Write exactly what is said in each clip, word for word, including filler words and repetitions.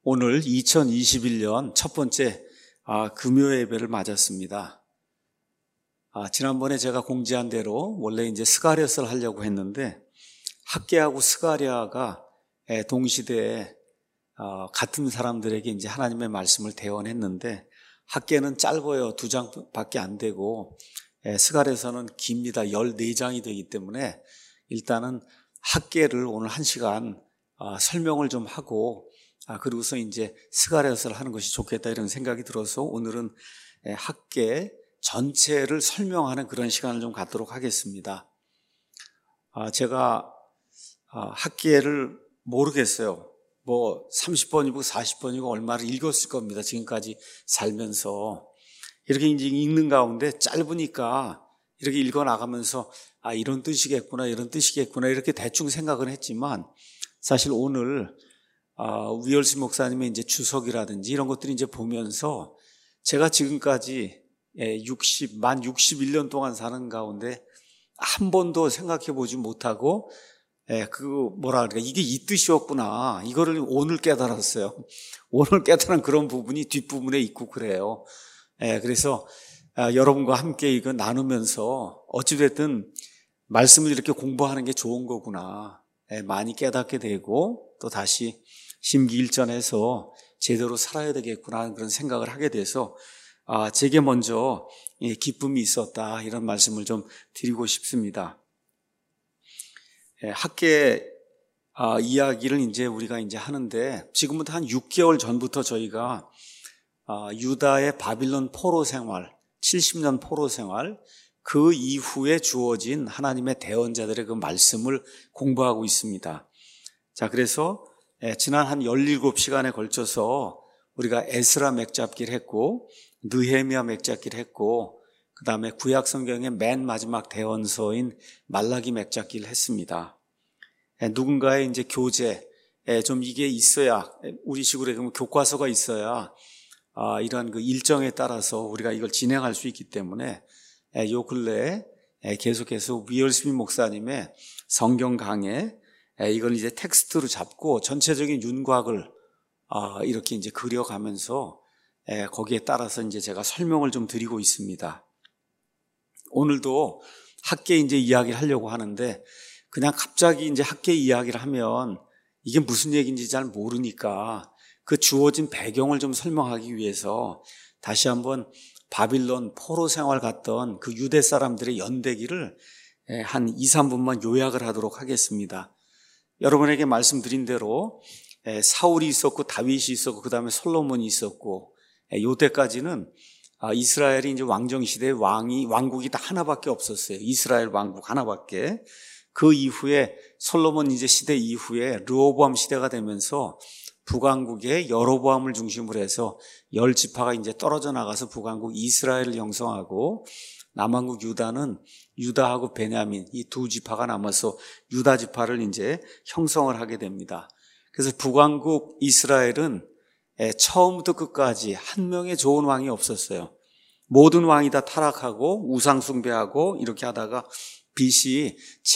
오늘 이천이십일 년 첫 번째 아, 금요 예배를 맞았습니다. 아, 지난번에 제가 공지한 대로 원래 이제 스가랴서를 하려고 했는데 학개하고 스가랴가 동시대에 어, 같은 사람들에게 이제 하나님의 말씀을 대언했는데 학개는 짧아요. 두 장밖에 안 되고 에, 스가랴서는 깁니다. 열네 장이 되기 때문에 일단은 학개를 오늘 한 시간 어, 설명을 좀 하고 아, 그리고서 이제 스가랴서를 하는 것이 좋겠다 이런 생각이 들어서 오늘은 에, 학개 전체를 설명하는 그런 시간을 좀 갖도록 하겠습니다. 아, 제가 아, 학개를 모르겠어요. 뭐 삼십 번이고 사십 번이고 얼마를 읽었을 겁니다. 지금까지 살면서. 이렇게 이제 읽는 가운데 짧으니까 이렇게 읽어 나가면서 아, 이런 뜻이겠구나, 이런 뜻이겠구나 이렇게 대충 생각은 했지만 사실 오늘 아, 위얼스 목사님의 이제 주석이라든지 이런 것들이 이제 보면서 제가 지금까지 육십, 만 육십일 년 동안 사는 가운데 한 번도 생각해 보지 못하고 예, 그, 뭐라 그럴까, 이게 이 뜻이었구나. 이거를 오늘 깨달았어요. 오늘 깨달은 그런 부분이 뒷부분에 있고 그래요. 예, 그래서, 아, 여러분과 함께 이거 나누면서 어찌됐든 말씀을 이렇게 공부하는 게 좋은 거구나. 예, 많이 깨닫게 되고 또 다시 심기일전해서 제대로 살아야 되겠구나 하는 그런 생각을 하게 돼서, 아, 제게 먼저 예, 기쁨이 있었다. 이런 말씀을 좀 드리고 싶습니다. 학개 아, 이야기를 이제 우리가 이제 하는데 지금부터 한 육 개월 전부터 저희가 아, 유다의 바빌론 포로 생활, 칠십 년 포로 생활, 그 이후에 주어진 하나님의 대언자들의 그 말씀을 공부하고 있습니다. 자, 그래서 예, 지난 한 열일곱 시간에 걸쳐서 우리가 에스라 맥잡기를 했고 느헤미야 맥잡기를 했고 그 다음에 구약 성경의 맨 마지막 대언서인 말라기 맥잡기를 했습니다. 누군가의 이제 교재, 좀 이게 있어야, 우리 식으로 그러면 교과서가 있어야, 아, 이러한 그 일정에 따라서 우리가 이걸 진행할 수 있기 때문에, 요 근래에 계속해서 위얼스미 목사님의 성경 강해, 이걸 이제 텍스트로 잡고 전체적인 윤곽을, 아, 이렇게 이제 그려가면서, 거기에 따라서 이제 제가 설명을 좀 드리고 있습니다. 오늘도 학개 이제 이야기를 하려고 하는데 그냥 갑자기 이제 학개 이야기를 하면 이게 무슨 얘기인지 잘 모르니까 그 주어진 배경을 좀 설명하기 위해서 다시 한번 바빌론 포로 생활 갔던 그 유대 사람들의 연대기를 한 이, 삼 분만 요약을 하도록 하겠습니다. 여러분에게 말씀드린 대로 사울이 있었고 다윗이 있었고 그 다음에 솔로몬이 있었고 요때까지는 아, 이스라엘이 이제 왕정 시대에 왕이, 왕국이 다 하나밖에 없었어요. 이스라엘 왕국 하나밖에. 그 이후에 솔로몬 이제 시대 이후에 르호보암 시대가 되면서 북왕국의 여로보암을 중심으로 해서 열 지파가 이제 떨어져 나가서 북왕국 이스라엘을 형성하고 남왕국 유다는 유다하고 베냐민 이 두 지파가 남아서 유다 지파를 이제 형성을 하게 됩니다. 그래서 북왕국 이스라엘은 처음부터 끝까지 한 명의 좋은 왕이 없었어요. 모든 왕이 다 타락하고 우상 숭배하고 이렇게 하다가 비씨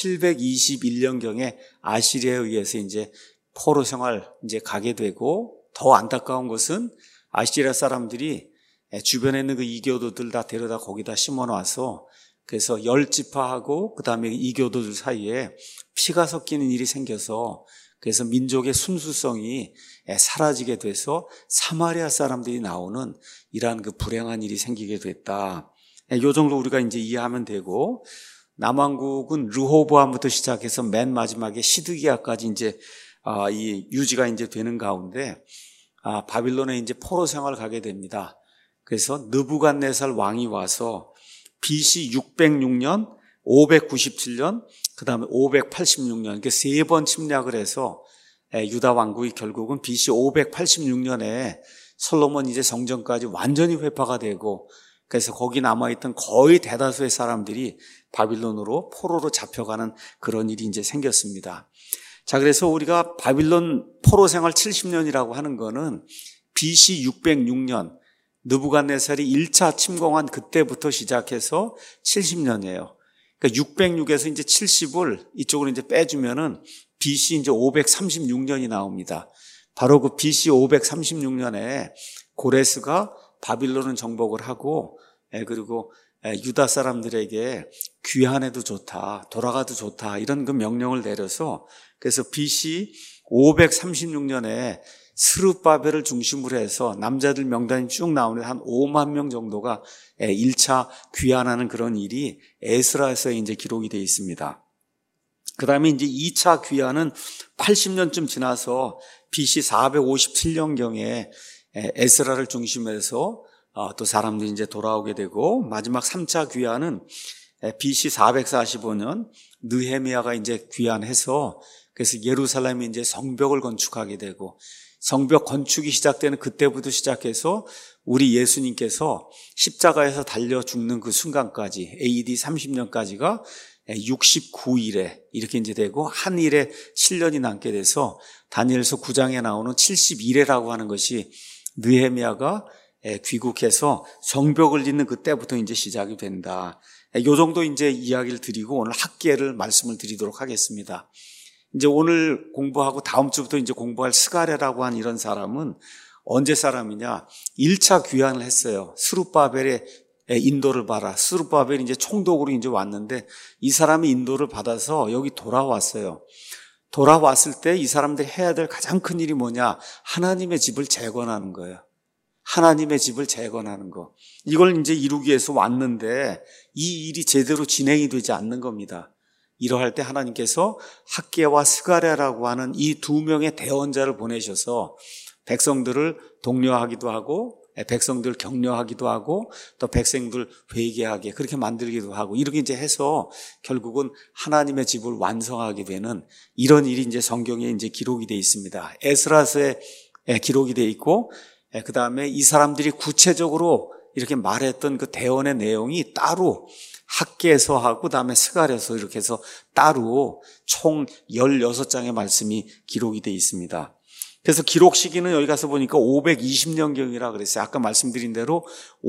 칠백이십일 년경에 아시리아에 의해서 이제 포로 생활 이제 가게 되고 더 안타까운 것은 아시리아 사람들이 주변에 있는 그 이교도들 다 데려다 거기다 심어 놔서 그래서 열 지파하고 그 다음에 이교도들 사이에 피가 섞이는 일이 생겨서 그래서 민족의 순수성이 사라지게 돼서 사마리아 사람들이 나오는 이러한 그 불행한 일이 생기게 됐다. 이 정도 우리가 이제 이해하면 되고 남왕국은 르호보암부터 시작해서 맨 마지막에 시드기야까지 이제 아, 이 유지가 이제 되는 가운데 아, 바빌론에 이제 포로 생활을 가게 됩니다. 그래서 느부갓네살 왕이 와서 비씨 육백육 년, 오백구십칠 년, 그 다음에 오백팔십육 년, 이렇게 세 번 침략을 해서 유다 왕국이 결국은 비씨 오백팔십육 년에 솔로몬 이제 성전까지 완전히 회파가 되고 그래서 거기 남아있던 거의 대다수의 사람들이 바빌론으로 포로로 잡혀가는 그런 일이 이제 생겼습니다. 자, 그래서 우리가 바빌론 포로 생활 칠십 년이라고 하는 거는 비씨 육백육 년, 느부갓네살이 일 차 침공한 그때부터 시작해서 칠십 년이에요. 그러니까 육백육에서 이제 칠십을 이쪽으로 이제 빼주면은 비씨 이제 오백삼십육 년이 나옵니다. 바로 그 비씨 오백삼십육 년에 고레스가 바빌론을 정복을 하고 그리고 유다 사람들에게 귀환해도 좋다, 돌아가도 좋다 이런 그 명령을 내려서 그래서 비씨 오백삼십육 년에 스룹바벨을 중심으로 해서 남자들 명단이 쭉 나오는 한 오만 명 정도가 일 차 귀환하는 그런 일이 에스라서에 이제 기록이 되어 있습니다. 그 다음에 이제 이 차 귀환은 팔십 년쯤 지나서 비씨 사백오십칠 년경에 에스라를 중심해서 또 사람들이 이제 돌아오게 되고 마지막 삼 차 귀환은 비씨 사백사십오 년 느헤미야가 이제 귀환해서 그래서 예루살렘에 이제 성벽을 건축하게 되고 성벽 건축이 시작되는 그때부터 시작해서 우리 예수님께서 십자가에서 달려 죽는 그 순간까지 에이디 삼십 년까지가 육십구 일에 이렇게 이제 되고 한 일에 칠 년이 남게 돼서 다니엘서 구 장에 나오는 칠십일 회라고 하는 것이 느헤미야가 귀국해서 성벽을 짓는 그때부터 이제 시작이 된다. 요 정도 이제 이야기를 드리고 오늘 학계를 말씀을 드리도록 하겠습니다. 이제 오늘 공부하고 다음 주부터 이제 공부할 스가랴라고 한 이런 사람은 언제 사람이냐? 일 차 귀환을 했어요. 스룹바벨의 인도를 받아. 스룹바벨이 이제 총독으로 이제 왔는데 이 사람이 인도를 받아서 여기 돌아왔어요. 돌아왔을 때 이 사람들이 해야 될 가장 큰 일이 뭐냐? 하나님의 집을 재건하는 거예요. 하나님의 집을 재건하는 거. 이걸 이제 이루기 위해서 왔는데 이 일이 제대로 진행이 되지 않는 겁니다. 이러할 때 하나님께서 학계와 스가랴라고 하는 이 두 명의 대언자를 보내셔서 백성들을 독려하기도 하고 백성들을 격려하기도 하고 또 백성들 회개하게 그렇게 만들기도 하고 이렇게 이제 해서 결국은 하나님의 집을 완성하게 되는 이런 일이 이제 성경에 이제 기록이 되어 있습니다. 에스라서에 기록이 되어 있고 그 다음에 이 사람들이 구체적으로 이렇게 말했던 그 대언의 내용이 따로 학계서하고 그다음에 스가랴서 이렇게 해서 따로 총 열여섯 장의 말씀이 기록이 되어 있습니다. 그래서 기록 시기는 여기 가서 보니까 오백이십 년경이라 그랬어요. 아까 말씀드린 대로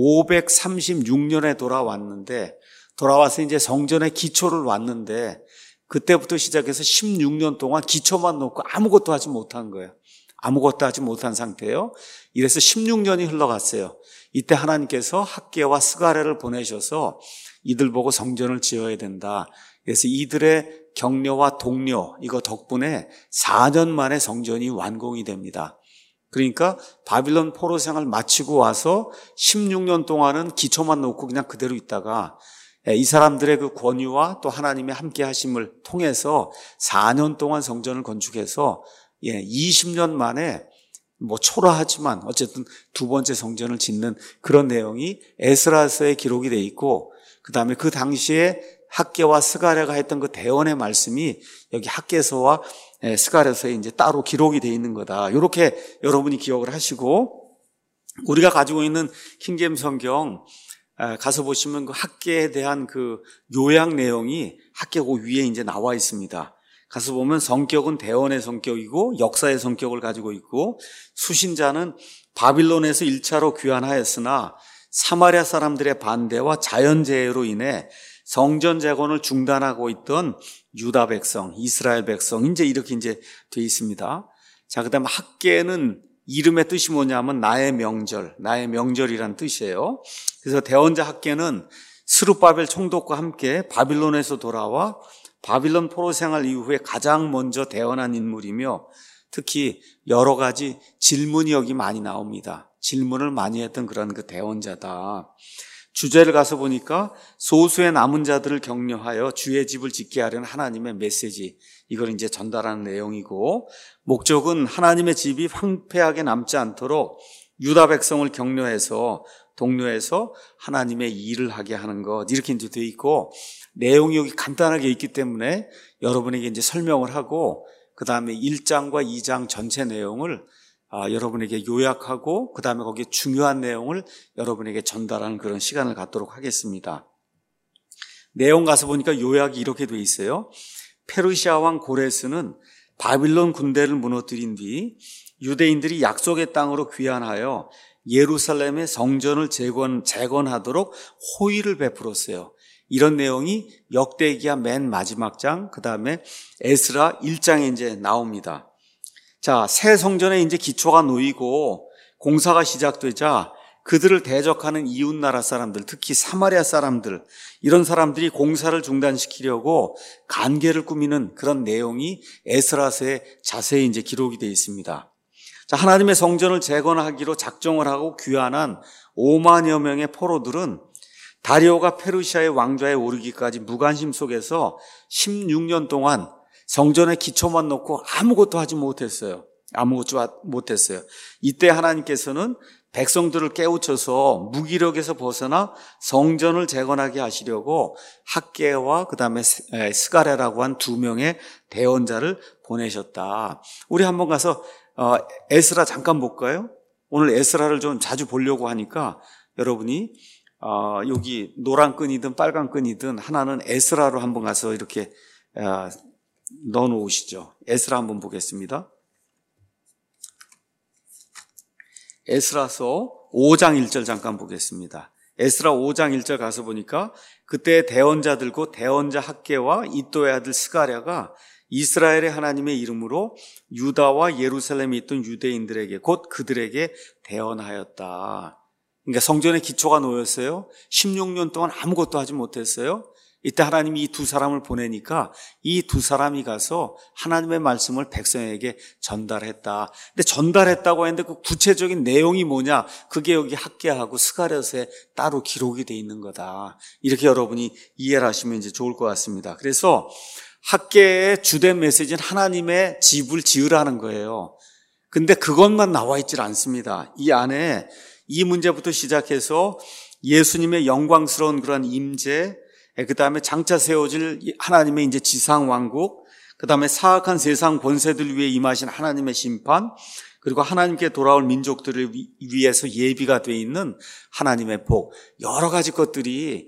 오백삼십육 년에 돌아왔는데 돌아와서 이제 성전의 기초를 왔는데 그때부터 시작해서 십육 년 동안 기초만 놓고 아무것도 하지 못한 거예요. 아무것도 하지 못한 상태예요. 이래서 십육 년이 흘러갔어요. 이때 하나님께서 학계와 스가랴를 보내셔서 이들 보고 성전을 지어야 된다. 그래서 이들의 격려와 독려 이거 덕분에 사 년 만에 성전이 완공이 됩니다. 그러니까 바빌론 포로 생활 마치고 와서 십육 년 동안은 기초만 놓고 그냥 그대로 있다가 이 사람들의 그 권유와 또 하나님의 함께 하심을 통해서 사 년 동안 성전을 건축해서 이십 년 만에 뭐 초라하지만 어쨌든 두 번째 성전을 짓는 그런 내용이 에스라서에 기록이 돼 있고 그 다음에 그 당시에 학계와 스가랴가 했던 그 대언의 말씀이 여기 학계서와 스가랴서에 이제 따로 기록이 돼 있는 거다. 이렇게 여러분이 기억을 하시고 우리가 가지고 있는 킹제임스 성경 가서 보시면 그 학계에 대한 그 요약 내용이 학계 그 위에 이제 나와 있습니다. 가서 보면 성격은 대언의 성격이고 역사의 성격을 가지고 있고 수신자는 바빌론에서 일 차로 귀환하였으나 사마리아 사람들의 반대와 자연재해로 인해 성전 재건을 중단하고 있던 유다 백성, 이스라엘 백성 이제 이렇게 이제 돼 있습니다. 자, 그다음 학계는 이름의 뜻이 뭐냐면 나의 명절, 나의 명절이란 뜻이에요. 그래서 대언자 학계는 스룹바벨 총독과 함께 바빌론에서 돌아와 바빌론 포로 생활 이후에 가장 먼저 대언한 인물이며 특히 여러 가지 질문이 여기 많이 나옵니다. 질문을 많이 했던 그런 그 대언자다. 주제를 가서 보니까 소수의 남은 자들을 격려하여 주의 집을 짓게 하려는 하나님의 메시지 이걸 이제 전달하는 내용이고 목적은 하나님의 집이 황폐하게 남지 않도록 유다 백성을 격려해서 독려해서 하나님의 일을 하게 하는 것 이렇게 이제 되어 있고 내용이 여기 간단하게 있기 때문에 여러분에게 이제 설명을 하고 그 다음에 일 장과 이 장 전체 내용을 아, 여러분에게 요약하고 그 다음에 거기에 중요한 내용을 여러분에게 전달하는 그런 시간을 갖도록 하겠습니다. 내용 가서 보니까 요약이 이렇게 돼 있어요. 페르시아 왕 고레스는 바빌론 군대를 무너뜨린 뒤 유대인들이 약속의 땅으로 귀환하여 예루살렘의 성전을 재건, 재건하도록 호의를 베풀었어요. 이런 내용이 역대기야 맨 마지막 장, 그 다음에 에스라 일 장에 이제 나옵니다. 자, 새 성전에 이제 기초가 놓이고 공사가 시작되자 그들을 대적하는 이웃나라 사람들, 특히 사마리아 사람들, 이런 사람들이 공사를 중단시키려고 간계를 꾸미는 그런 내용이 에스라서에 자세히 이제 기록이 되어 있습니다. 자, 하나님의 성전을 재건하기로 작정을 하고 귀환한 오만여 명의 포로들은 다리오가 페르시아의 왕좌에 오르기까지 무관심 속에서 십육 년 동안 성전의 기초만 놓고 아무것도 하지 못했어요. 아무것도 못했어요. 이때 하나님께서는 백성들을 깨우쳐서 무기력에서 벗어나 성전을 재건하게 하시려고 학개와 그 다음에 스가랴라고 한 두 명의 대언자를 보내셨다. 우리 한번 가서 에스라 잠깐 볼까요? 오늘 에스라를 좀 자주 보려고 하니까 여러분이 여기 노란 끈이든 빨간 끈이든 하나는 에스라로 한번 가서 이렇게 넣어 놓으시죠. 에스라 한번 보겠습니다. 에스라서 오 장 일 절 잠깐 보겠습니다. 에스라 오 장 일 절 가서 보니까 그때 대언자들고 대언자 학개와 이도의 아들 스가랴가 이스라엘의 하나님의 이름으로 유다와 예루살렘에 있던 유대인들에게 곧 그들에게 대언하였다. 그러니까 성전의 기초가 놓였어요. 십육 년 동안 아무것도 하지 못했어요. 이때 하나님이 이 두 사람을 보내니까 이 두 사람이 가서 하나님의 말씀을 백성에게 전달했다. 근데 전달했다고 했는데 그 구체적인 내용이 뭐냐? 그게 여기 학개하고 스가랴서에 따로 기록이 돼 있는 거다. 이렇게 여러분이 이해를 하시면 이제 좋을 것 같습니다. 그래서 학개의 주된 메시지는 하나님의 집을 지으라는 거예요. 근데 그것만 나와 있질 않습니다. 이 안에 이 문제부터 시작해서 예수님의 영광스러운 그런 임재, 그 다음에 장차 세워질 하나님의 이제 지상왕국, 그 다음에 사악한 세상 권세들 위해 임하신 하나님의 심판, 그리고 하나님께 돌아올 민족들을 위해서 예비가 되어 있는 하나님의 복, 여러 가지 것들이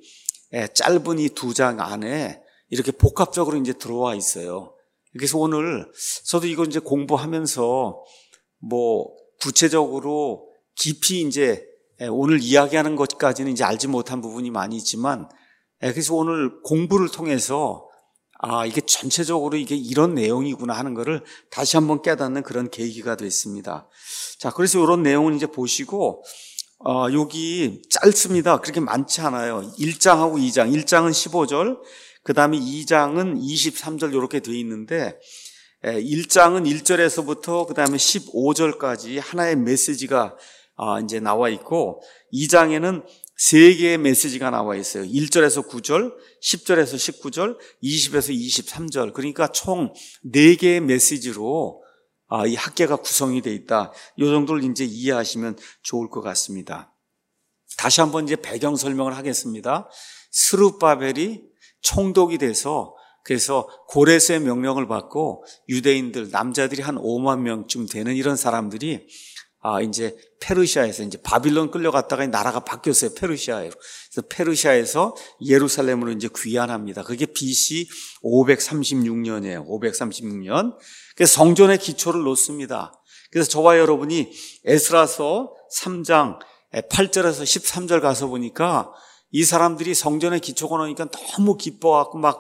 짧은 이 두 장 안에 이렇게 복합적으로 이제 들어와 있어요. 그래서 오늘 저도 이거 이제 공부하면서 뭐 구체적으로 깊이 이제 오늘 이야기하는 것까지는 이제 알지 못한 부분이 많이 있지만, 그래서 오늘 공부를 통해서 아, 이게 전체적으로 이게 이런 내용이구나 하는 거를 다시 한번 깨닫는 그런 계기가 됐습니다. 자, 그래서 이런 내용을 이제 보시고, 어, 여기 짧습니다. 그렇게 많지 않아요. 일 장하고 이 장. 일 장은 십오 절, 그 다음에 이 장은 이십삼 절 이렇게 되어 있는데, 일 장은 일 절에서부터 그 다음에 십오 절까지 하나의 메시지가 이제 나와 있고, 이 장에는 세 개의 메시지가 나와 있어요. 일 절에서 구 절, 십 절에서 십구 절, 이십에서 이십삼 절. 그러니까 총 네 개의 메시지로 이 학개가 구성이 되어 있다. 이 정도를 이제 이해하시면 좋을 것 같습니다. 다시 한번 이제 배경 설명을 하겠습니다. 스룹바벨이 총독이 돼서 그래서 고레스의 명령을 받고 유대인들, 남자들이 한 오만 명쯤 되는 이런 사람들이 아, 이제 페르시아에서 이제 바빌론 끌려갔다가 나라가 바뀌었어요. 페르시아로. 그래서 페르시아에서 예루살렘으로 이제 귀환합니다. 그게 비씨 오백삼십육 년이에요. 오백삼십육 년. 그래서 성전의 기초를 놓습니다. 그래서 저와 여러분이 에스라서 삼 장 팔 절에서 십삼 절 가서 보니까 이 사람들이 성전의 기초가 놓으니까 너무 기뻐갖고 막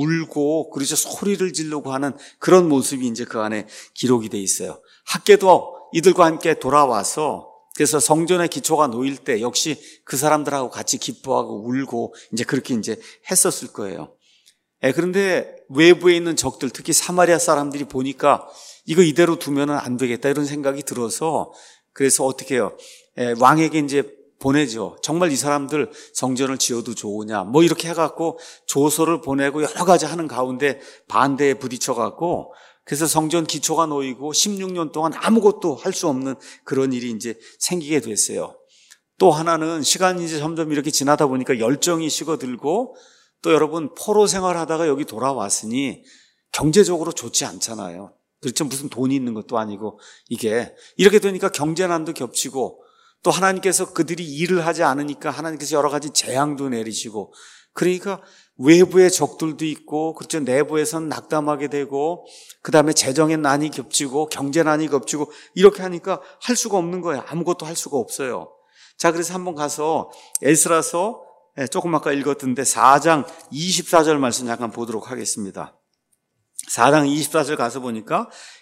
울고 그래서 소리를 지르고 하는 그런 모습이 이제 그 안에 기록이 돼 있어요. 학개도 이들과 함께 돌아와서 그래서 성전의 기초가 놓일 때 역시 그 사람들하고 같이 기뻐하고 울고 이제 그렇게 이제 했었을 거예요. 예, 그런데 외부에 있는 적들, 특히 사마리아 사람들이 보니까 이거 이대로 두면은 안 되겠다 이런 생각이 들어서 그래서 어떻게 해요? 예, 왕에게 이제 보내죠. 정말 이 사람들 성전을 지어도 좋으냐 뭐 이렇게 해갖고 조서를 보내고 여러 가지 하는 가운데 반대에 부딪혀갖고 그래서 성전 기초가 놓이고 십육 년 동안 아무것도 할 수 없는 그런 일이 이제 생기게 됐어요. 또 하나는 시간이 이제 점점 이렇게 지나다 보니까 열정이 식어들고 또 여러분 포로 생활하다가 여기 돌아왔으니 경제적으로 좋지 않잖아요. 그렇죠. 무슨 돈이 있는 것도 아니고 이게 이렇게 되니까 경제난도 겹치고 또 하나님께서 그들이 일을 하지 않으니까 하나님께서 여러 가지 재앙도 내리시고 그러니까 외부의 적들도 있고 그렇죠. 내부에서는 낙담하게 되고 그 다음에 재정의 난이 겹치고 경제난이 겹치고 이렇게 하니까 할 수가 없는 거예요. 아무것도 할 수가 없어요. 자, 그래서 한번 가서 에스라서 조금 아까 읽었던데 사 장 이십사 절 말씀 잠깐 보도록 하겠습니다. 사 장 이십사 절 가서 보니까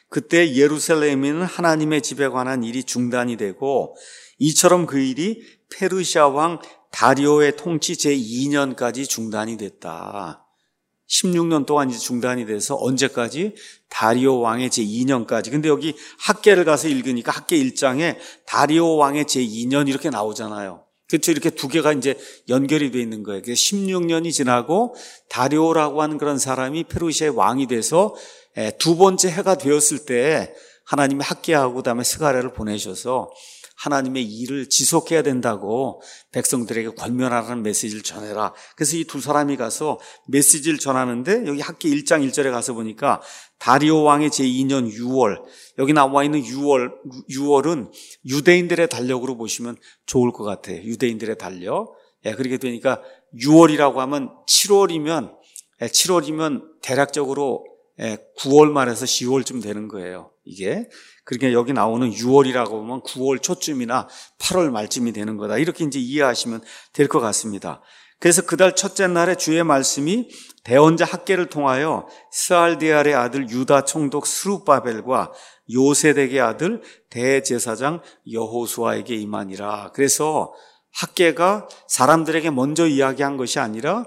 그때 예루살렘에는 하나님의 집에 관한 일이 중단이 되고 이처럼 그 일이 페르시아 왕 다리오의 통치 제이 년까지 중단이 됐다. 십육 년 동안 이제 중단이 돼서 언제까지? 다리오 왕의 제이 년까지. 근데 여기 학계를 가서 읽으니까 학계 일 장에 다리오 왕의 제이 년 이렇게 나오잖아요. 그렇죠. 이렇게 두 개가 이제 연결이 돼 있는 거예요. 십육 년이 지나고 다리오라고 하는 그런 사람이 페르시아의 왕이 돼서 두 번째 해가 되었을 때 하나님이 학계하고 그다음에 스가랴를 보내셔서 하나님의 일을 지속해야 된다고 백성들에게 권면하라는 메시지를 전해라. 그래서 이 두 사람이 가서 메시지를 전하는데 여기 학계 일 장 일 절에 가서 보니까 다리오 왕의 제이 년 유월, 여기 나와 있는 유월, 유월은 유대인들의 달력으로 보시면 좋을 것 같아요. 유대인들의 달력. 예, 그렇게 되니까 유월이라고 하면 칠월이면, 예, 칠월이면 대략적으로 예, 구월 말에서 시월쯤 되는 거예요. 이게. 그러니까 여기 나오는 유월이라고 하면 구월 초쯤이나 팔월 말쯤이 되는 거다. 이렇게 이제 이해하시면 될 것 같습니다. 그래서 그달 첫째 날에 주의 말씀이 대언자 학계를 통하여 스알디알의 아들 유다 총독 스룹바벨과 요세덱의 아들 대제사장 여호수아에게 임하니라. 그래서 학계가 사람들에게 먼저 이야기한 것이 아니라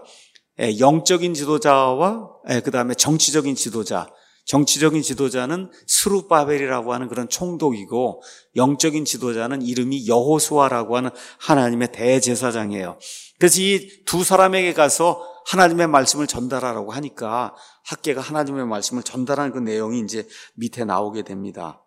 영적인 지도자와 그 다음에 정치적인 지도자, 정치적인 지도자는 스룹바벨이라고 하는 그런 총독이고 영적인 지도자는 이름이 여호수아라고 하는 하나님의 대제사장이에요. 그래서 이 두 사람에게 가서 하나님의 말씀을 전달하라고 하니까 학계가 하나님의 말씀을 전달하는 그 내용이 이제 밑에 나오게 됩니다.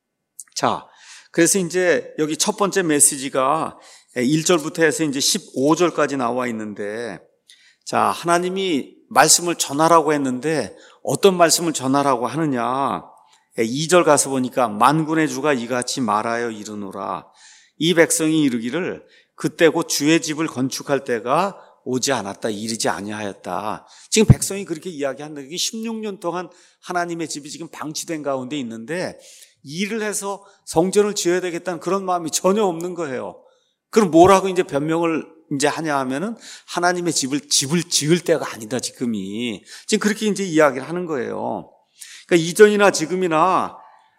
자, 그래서 이제 여기 첫 번째 메시지가 일 절부터 해서 이제 십오 절까지 나와 있는데, 자, 하나님이 말씀을 전하라고 했는데 어떤 말씀을 전하라고 하느냐? 이 절 가서 보니까 만군의 주가 이같이 말하여 이르노라. 이 백성이 이르기를 그때 곧 주의 집을 건축할 때가 오지 않았다, 이르지 아니하였다. 지금 백성이 그렇게 이야기한다. 이게 십육 년 동안 하나님의 집이 지금 방치된 가운데 있는데 일을 해서 성전을 지어야 되겠다는 그런 마음이 전혀 없는 거예요. 그럼 뭐라고 이제 변명을 이제 하냐 하면은 하나님의 집을 집을 지을 때가 아니다, 지금이. 지금 그렇게 이제 이야기를 하는 거예요. 그러니까 이전이나 지금이나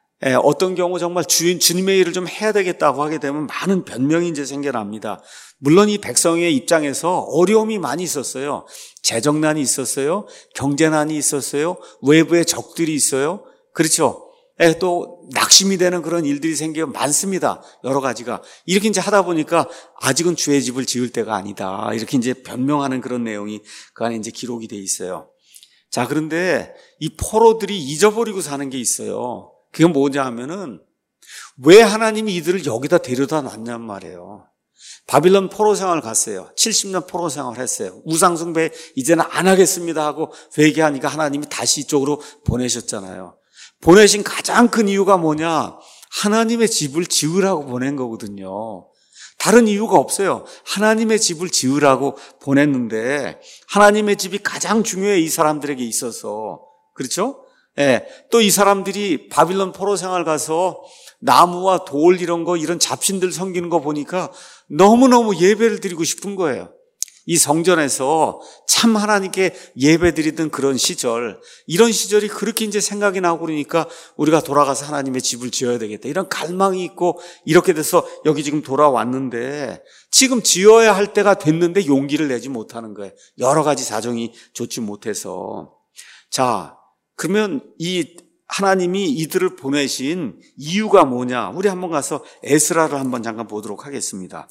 어떤 경우 정말 주인, 주님의 일을 좀 해야 되겠다고 하게 되면 많은 변명이 이제 생겨납니다. 물론 이 백성의 입장에서 어려움이 많이 있었어요. 재정난이 있었어요. 경제난이 있었어요. 외부의 적들이 있어요. 그렇죠. 또 낙심이 되는 그런 일들이 생겨 많습니다. 여러 가지가. 이렇게 이제 하다 보니까 아직은 주의 집을 지을 때가 아니다. 이렇게 이제 변명하는 그런 내용이 그 안에 이제 기록이 돼 있어요. 자, 그런데 이 포로들이 잊어버리고 사는 게 있어요. 그게 뭐냐 하면은 왜 하나님이 이들을 여기다 데려다 놨냔 말이에요. 바빌론 포로 생활 갔어요. 칠십 년 포로 생활 했어요. 우상숭배 이제는 안 하겠습니다 하고 회개하니까 하나님이 다시 이쪽으로 보내셨잖아요. 보내신 가장 큰 이유가 뭐냐? 하나님의 집을 지으라고 보낸 거거든요. 다른 이유가 없어요. 하나님의 집을 지으라고 보냈는데 하나님의 집이 가장 중요해, 이 사람들에게 있어서. 그렇죠? 예, 또 이 사람들이 바빌론 포로 생활 가서 나무와 돌 이런 거, 이런 잡신들 섬기는 거 보니까 너무너무 예배를 드리고 싶은 거예요. 이 성전에서 참 하나님께 예배 드리던 그런 시절, 이런 시절이 그렇게 이제 생각이 나고 그러니까 우리가 돌아가서 하나님의 집을 지어야 되겠다, 이런 갈망이 있고 이렇게 돼서 여기 지금 돌아왔는데 지금 지어야 할 때가 됐는데 용기를 내지 못하는 거예요. 여러 가지 사정이 좋지 못해서. 자, 그러면 이 하나님이 이들을 보내신 이유가 뭐냐? 우리 한번 가서 에스라를 한번 잠깐 보도록 하겠습니다.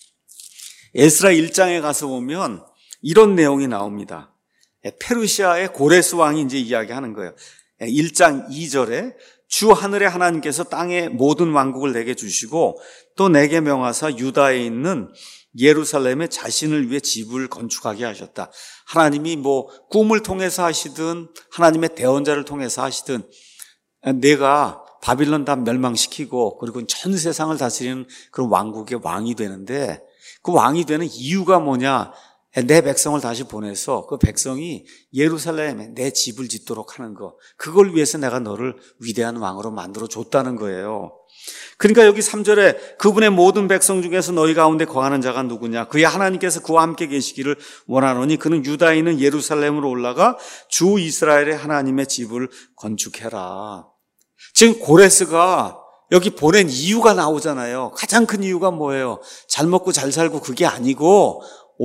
에스라 일 장에 가서 보면 이런 내용이 나옵니다. 페르시아의 고레스 왕이 이제 이야기하는 거예요. 일 장 이 절에 주 하늘의 하나님께서 땅의 모든 왕국을 내게 주시고 또 내게 명하사 유다에 있는 예루살렘에 자신을 위해 집을 건축하게 하셨다. 하나님이 뭐 꿈을 통해서 하시든 하나님의 대언자를 통해서 하시든 내가 바빌론 다 멸망시키고 그리고 전 세상을 다스리는 그런 왕국의 왕이 되는데 그 왕이 되는 이유가 뭐냐? 내 백성을 다시 보내서 그 백성이 예루살렘에 내 집을 짓도록 하는 거, 그걸 위해서 내가 너를 위대한 왕으로 만들어 줬다는 거예요. 그러니까 여기 삼 절에 그분의 모든 백성 중에서 너희 가운데 거하는 자가 누구냐? 그의 하나님께서 그와 함께 계시기를 원하노니 그는 유다에 있는 예루살렘으로 올라가 주 이스라엘의 하나님의 집을 건축해라. 지금 고레스가 여기 보낸 이유가 나오잖아요. 가장 큰 이유가 뭐예요? 잘 먹고 잘 살고 그게 아니고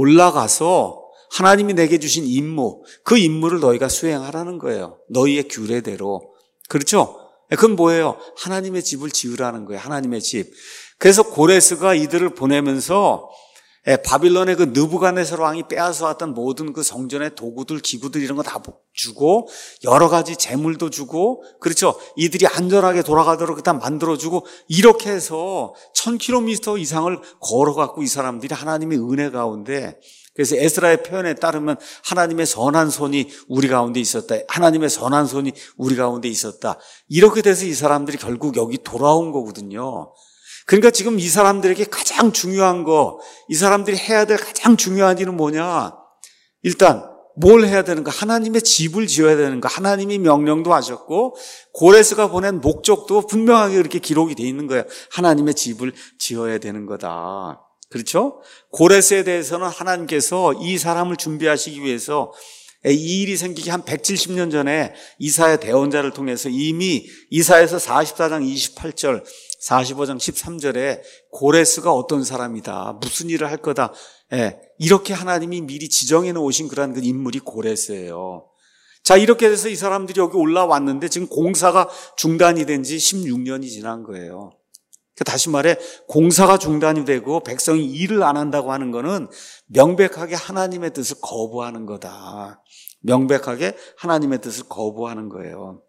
올라가서 하나님이 내게 주신 임무, 그 임무를 너희가 수행하라는 거예요. 너희의 규례대로. 그렇죠? 그건 뭐예요? 하나님의 집을 지으라는 거예요. 하나님의 집. 그래서 고레스가 이들을 보내면서 바빌론의 그 느부갓네살 왕이 빼앗아 왔던 모든 그 성전의 도구들, 기구들 이런 거 다 주고 여러 가지 재물도 주고, 그렇죠? 이들이 안전하게 돌아가도록 다 만들어주고, 이렇게 해서 천 킬로미터 이상을 걸어갖고 이 사람들이 하나님의 은혜 가운데, 그래서 에스라의 표현에 따르면 하나님의 선한 손이 우리 가운데 있었다. 하나님의 선한 손이 우리 가운데 있었다. 이렇게 돼서 이 사람들이 결국 여기 돌아온 거거든요. 그러니까 지금 이 사람들에게 가장 중요한 거, 이 사람들이 해야 될 가장 중요한 일은 뭐냐? 일단 뭘 해야 되는가? 하나님의 집을 지어야 되는가? 하나님이 명령도 하셨고 고레스가 보낸 목적도 분명하게 그렇게 기록이 돼 있는 거예요. 하나님의 집을 지어야 되는 거다. 그렇죠? 고레스에 대해서는 하나님께서 이 사람을 준비하시기 위해서 이 일이 생기기 한 백칠십 년 전에 이사야 대언자를 통해서 이미 이사야서 사십사 장 이십팔 절, 사십오 장 십삼 절에 고레스가 어떤 사람이다, 무슨 일을 할 거다, 예, 이렇게 하나님이 미리 지정해 놓으신 그런 그 인물이 고레스예요. 자, 이렇게 돼서 이 사람들이 여기 올라왔는데 지금 공사가 중단이 된 지 십육 년이 지난 거예요. 다시 말해 공사가 중단이 되고 백성이 일을 안 한다고 하는 거는 명백하게 하나님의 뜻을 거부하는 거다. 명백하게 하나님의 뜻을 거부하는 거예요.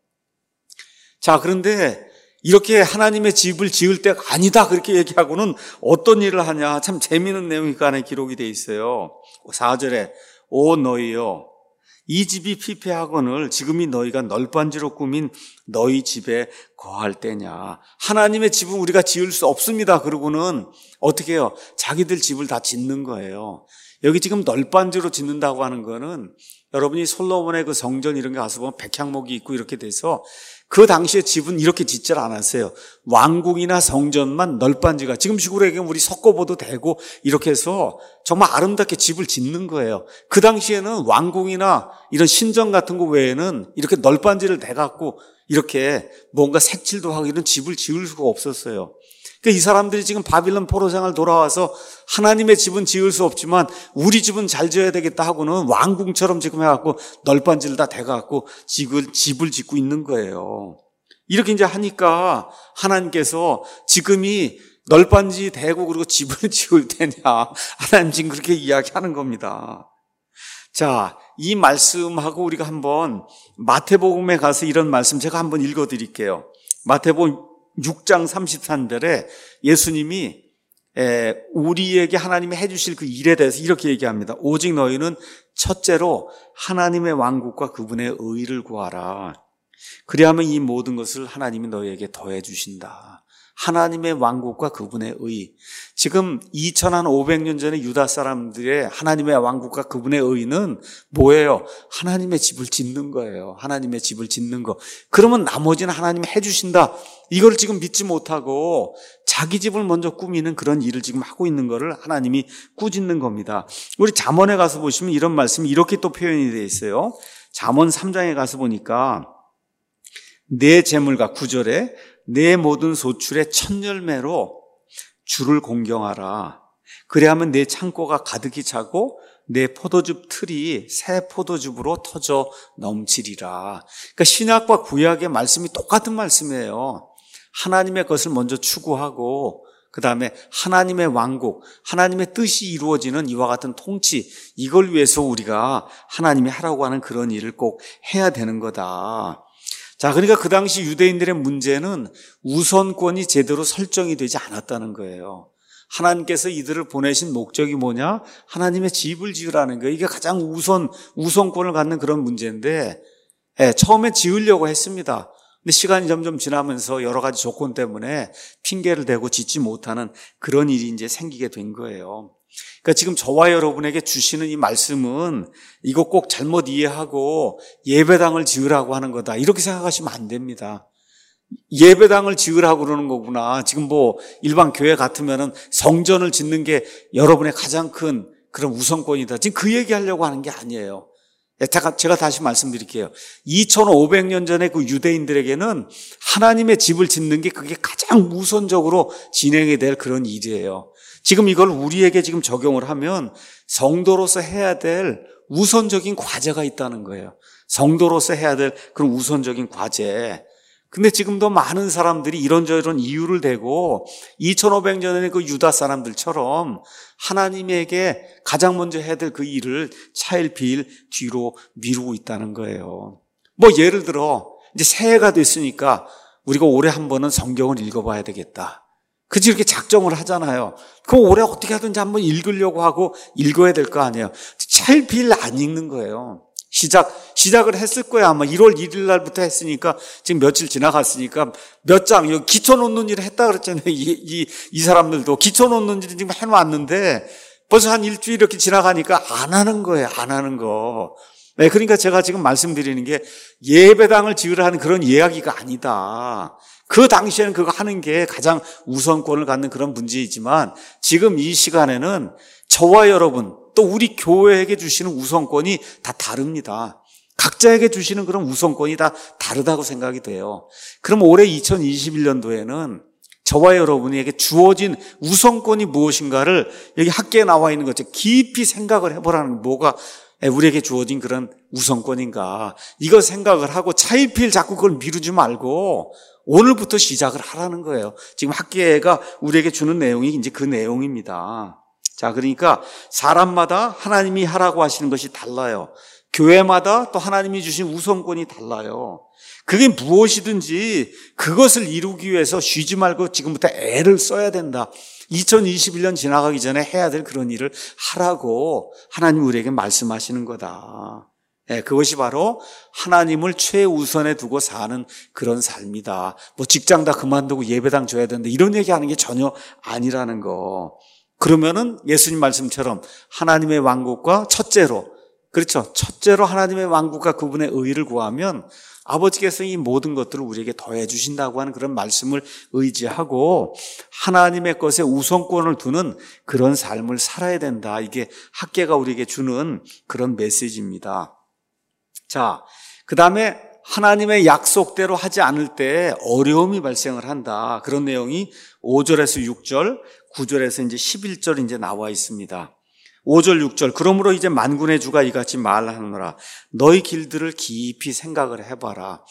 자, 그런데 이렇게 하나님의 집을 지을 때가 아니다 그렇게 얘기하고는 어떤 일을 하냐. 참 재미있는 내용이 그 안에 기록이 돼 있어요. 사 절에 오 너희여 이 집이 피폐하거늘 지금이 너희가 널빤지로 꾸민 너희 집에 거할 때냐. 하나님의 집은 우리가 지을 수 없습니다. 그러고는 어떻게 해요? 자기들 집을 다 짓는 거예요. 여기 지금 널빤지로 짓는다고 하는 거는 여러분이 솔로몬의 그 성전 이런 게 가서 보면 백향목이 있고 이렇게 돼서 그 당시에 집은 이렇게 짓질 않았어요. 왕궁이나 성전만 널빤지가, 지금식으로 얘기하면 우리 석고보도 되고 이렇게 해서 정말 아름답게 집을 짓는 거예요. 그 당시에는 왕궁이나 이런 신전 같은 거 외에는 이렇게 널빤지를 대갖고 이렇게 뭔가 색칠도 하고 이런 집을 지을 수가 없었어요. 그러니까 이 사람들이 지금 바빌론 포로 생활 돌아와서 하나님의 집은 지을 수 없지만 우리 집은 잘 지어야 되겠다 하고는 왕궁처럼 지금 해갖고 널빤지를 다 대갖고 집을, 집을 짓고 있는 거예요. 이렇게 이제 하니까 하나님께서 지금이 널빤지 대고 그리고 집을 지을 테냐. 하나님 지금 그렇게 이야기하는 겁니다. 자, 이 말씀하고 우리가 한번 마태복음에 가서 이런 말씀 제가 한번 읽어 드릴게요. 마태복음 육 장 삼십삼 절에 예수님이 우리에게 하나님이 해주실 그 일에 대해서 이렇게 얘기합니다. 오직 너희는 첫째로 하나님의 왕국과 그분의 의를 구하라. 그리하면 이 모든 것을 하나님이 너희에게 더해 주신다. 하나님의 왕국과 그분의 의. 지금 이천오백 년 전에 유다 사람들의 하나님의 왕국과 그분의 의는 뭐예요? 하나님의 집을 짓는 거예요. 하나님의 집을 짓는 거. 그러면 나머지는 하나님이 해주신다. 이걸 지금 믿지 못하고 자기 집을 먼저 꾸미는 그런 일을 지금 하고 있는 거를 하나님이 꾸짖는 겁니다. 우리 잠언에 가서 보시면 이런 말씀이 이렇게 또 표현이 되어 있어요. 잠언 삼 장에 가서 보니까 내 재물과 구 절에 내 모든 소출의 첫 열매로 주를 공경하라. 그래야만 내 창고가 가득히 차고 내 포도즙 틀이 새 포도즙으로 터져 넘치리라. 그러니까 신약과 구약의 말씀이 똑같은 말씀이에요. 하나님의 것을 먼저 추구하고 그 다음에 하나님의 왕국, 하나님의 뜻이 이루어지는 이와 같은 통치, 이걸 위해서 우리가 하나님이 하라고 하는 그런 일을 꼭 해야 되는 거다. 자, 그러니까 그 당시 유대인들의 문제는 우선권이 제대로 설정이 되지 않았다는 거예요. 하나님께서 이들을 보내신 목적이 뭐냐? 하나님의 집을 지으라는 거예요. 이게 가장 우선, 우선권을 갖는 그런 문제인데, 예, 처음에 지으려고 했습니다. 근데 시간이 점점 지나면서 여러 가지 조건 때문에 핑계를 대고 짓지 못하는 그런 일이 이제 생기게 된 거예요. 그러니까 지금 저와 여러분에게 주시는 이 말씀은 이거 꼭 잘못 이해하고 예배당을 지으라고 하는 거다, 이렇게 생각하시면 안 됩니다. 예배당을 지으라고 그러는 거구나. 지금 뭐 일반 교회 같으면은 성전을 짓는 게 여러분의 가장 큰 그런 우선권이다, 지금 그 얘기하려고 하는 게 아니에요. 제가, 제가 다시 말씀드릴게요. 이천오백 년 전에 그 유대인들에게는 하나님의 집을 짓는 게 그게 가장 우선적으로 진행이 될 그런 일이에요. 지금 이걸 우리에게 지금 적용을 하면 성도로서 해야 될 우선적인 과제가 있다는 거예요. 성도로서 해야 될 그런 우선적인 과제. 근데 지금도 많은 사람들이 이런저런 이유를 대고 이천오백 년 전에 그 유다 사람들처럼 하나님에게 가장 먼저 해야 될 그 일을 차일피일 뒤로 미루고 있다는 거예요. 뭐 예를 들어 이제 새해가 됐으니까 우리가 올해 한 번은 성경을 읽어봐야 되겠다. 그치, 이렇게 작정을 하잖아요. 그럼 올해 어떻게 하든지 한번 읽으려고 하고 읽어야 될 거 아니에요. 차일피일 안 읽는 거예요. 시작, 시작을 했을 거야. 아마 일월 일일 날부터 했으니까 지금 며칠 지나갔으니까 몇 장, 여기 기초 놓는 일을 했다 그랬잖아요. 이, 이, 이 사람들도 기초 놓는 일을 지금 해놨는데 벌써 한 일주일 이렇게 지나가니까 안 하는 거예요. 안 하는 거. 네, 그러니까 제가 지금 말씀드리는 게 예배당을 지으라 하는 그런 이야기가 아니다. 그 당시에는 그거 하는 게 가장 우선권을 갖는 그런 문제이지만 지금 이 시간에는 저와 여러분 또 우리 교회에게 주시는 우선권이 다 다릅니다. 각자에게 주시는 그런 우선권이 다 다르다고 생각이 돼요. 그럼 올해 이천이십일 년도에는 저와 여러분에게 주어진 우선권이 무엇인가를 여기 학계에 나와 있는 것처럼 깊이 생각을 해보라는, 뭐가 우리에게 주어진 그런 우선권인가, 이거 생각을 하고 차일피일 자꾸 그걸 미루지 말고 오늘부터 시작을 하라는 거예요. 지금 학계가 우리에게 주는 내용이 이제 그 내용입니다. 자, 그러니까 사람마다 하나님이 하라고 하시는 것이 달라요. 교회마다 또 하나님이 주신 우선권이 달라요. 그게 무엇이든지 그것을 이루기 위해서 쉬지 말고 지금부터 애를 써야 된다. 이천이십일 년 지나가기 전에 해야 될 그런 일을 하라고 하나님 우리에게 말씀하시는 거다. 네, 그것이 바로 하나님을 최우선에 두고 사는 그런 삶이다. 뭐 직장 다 그만두고 예배당 줘야 된다, 이런 얘기하는 게 전혀 아니라는 거. 그러면은 예수님 말씀처럼 하나님의 왕국과 첫째로, 그렇죠, 첫째로 하나님의 왕국과 그분의 의의를 구하면 아버지께서 이 모든 것들을 우리에게 더해 주신다고 하는 그런 말씀을 의지하고 하나님의 것에 우선권을 두는 그런 삶을 살아야 된다. 이게 학계가 우리에게 주는 그런 메시지입니다. 자, 그 다음에 하나님의 약속대로 하지 않을 때 어려움이 발생을 한다. 그런 내용이 오 절에서 육 절, 구 절에서 이제 십일 절 이제 나와 있습니다. 오 절, 육 절. 그러므로 이제 만군의 주가 이같이 말하노라. 너희 길들을 깊이 생각을 해봐라.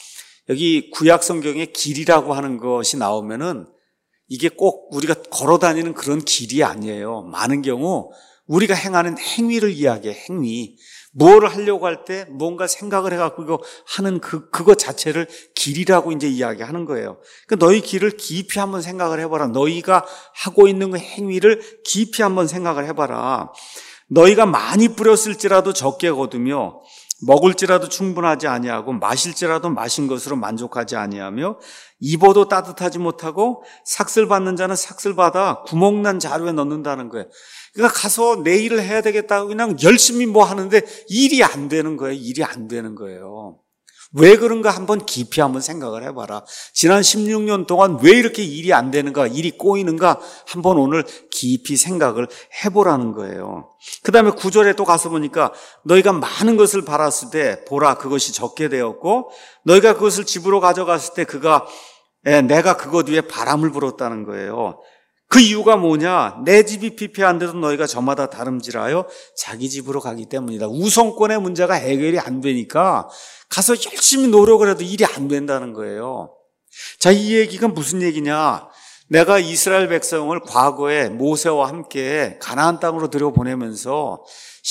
여기 구약 성경에 길이라고 하는 것이 나오면은 이게 꼭 우리가 걸어 다니는 그런 길이 아니에요. 많은 경우 우리가 행하는 행위를 이야기해, 행위. 무엇을 하려고 할 때 뭔가 생각을 해갖고 이거 하는 그, 그것 자체를 길이라고 이제 이야기하는 거예요. 그러니까 너희 길을 깊이 한번 생각을 해봐라. 너희가 하고 있는 그 행위를 깊이 한번 생각을 해봐라. 너희가 많이 뿌렸을지라도 적게 거두며 먹을지라도 충분하지 아니하고 마실지라도 마신 것으로 만족하지 아니하며 입어도 따뜻하지 못하고 삭슬 받는 자는 삭슬 받아 구멍난 자루에 넣는다는 거예요. 그러니까 가서 내 일을 해야 되겠다고 그냥 열심히 뭐 하는데 일이 안 되는 거예요. 일이 안 되는 거예요. 왜 그런가 한번 깊이 한번 생각을 해봐라. 지난 십육 년 동안 왜 이렇게 일이 안 되는가, 일이 꼬이는가 한번 오늘 깊이 생각을 해보라는 거예요. 그 다음에 구 절에 또 가서 보니까 너희가 많은 것을 바랐을 때 보라 그것이 적게 되었고 너희가 그것을 집으로 가져갔을 때 그가 예, 내가 그것 위에 바람을 불었다는 거예요. 그 이유가 뭐냐? 내 집이 피폐한데도 너희가 저마다 다름질하여 자기 집으로 가기 때문이다. 우선권의 문제가 해결이 안 되니까 가서 열심히 노력을 해도 일이 안 된다는 거예요. 자, 이 얘기가 무슨 얘기냐? 내가 이스라엘 백성을 과거에 모세와 함께 가나안 땅으로 들여보내면서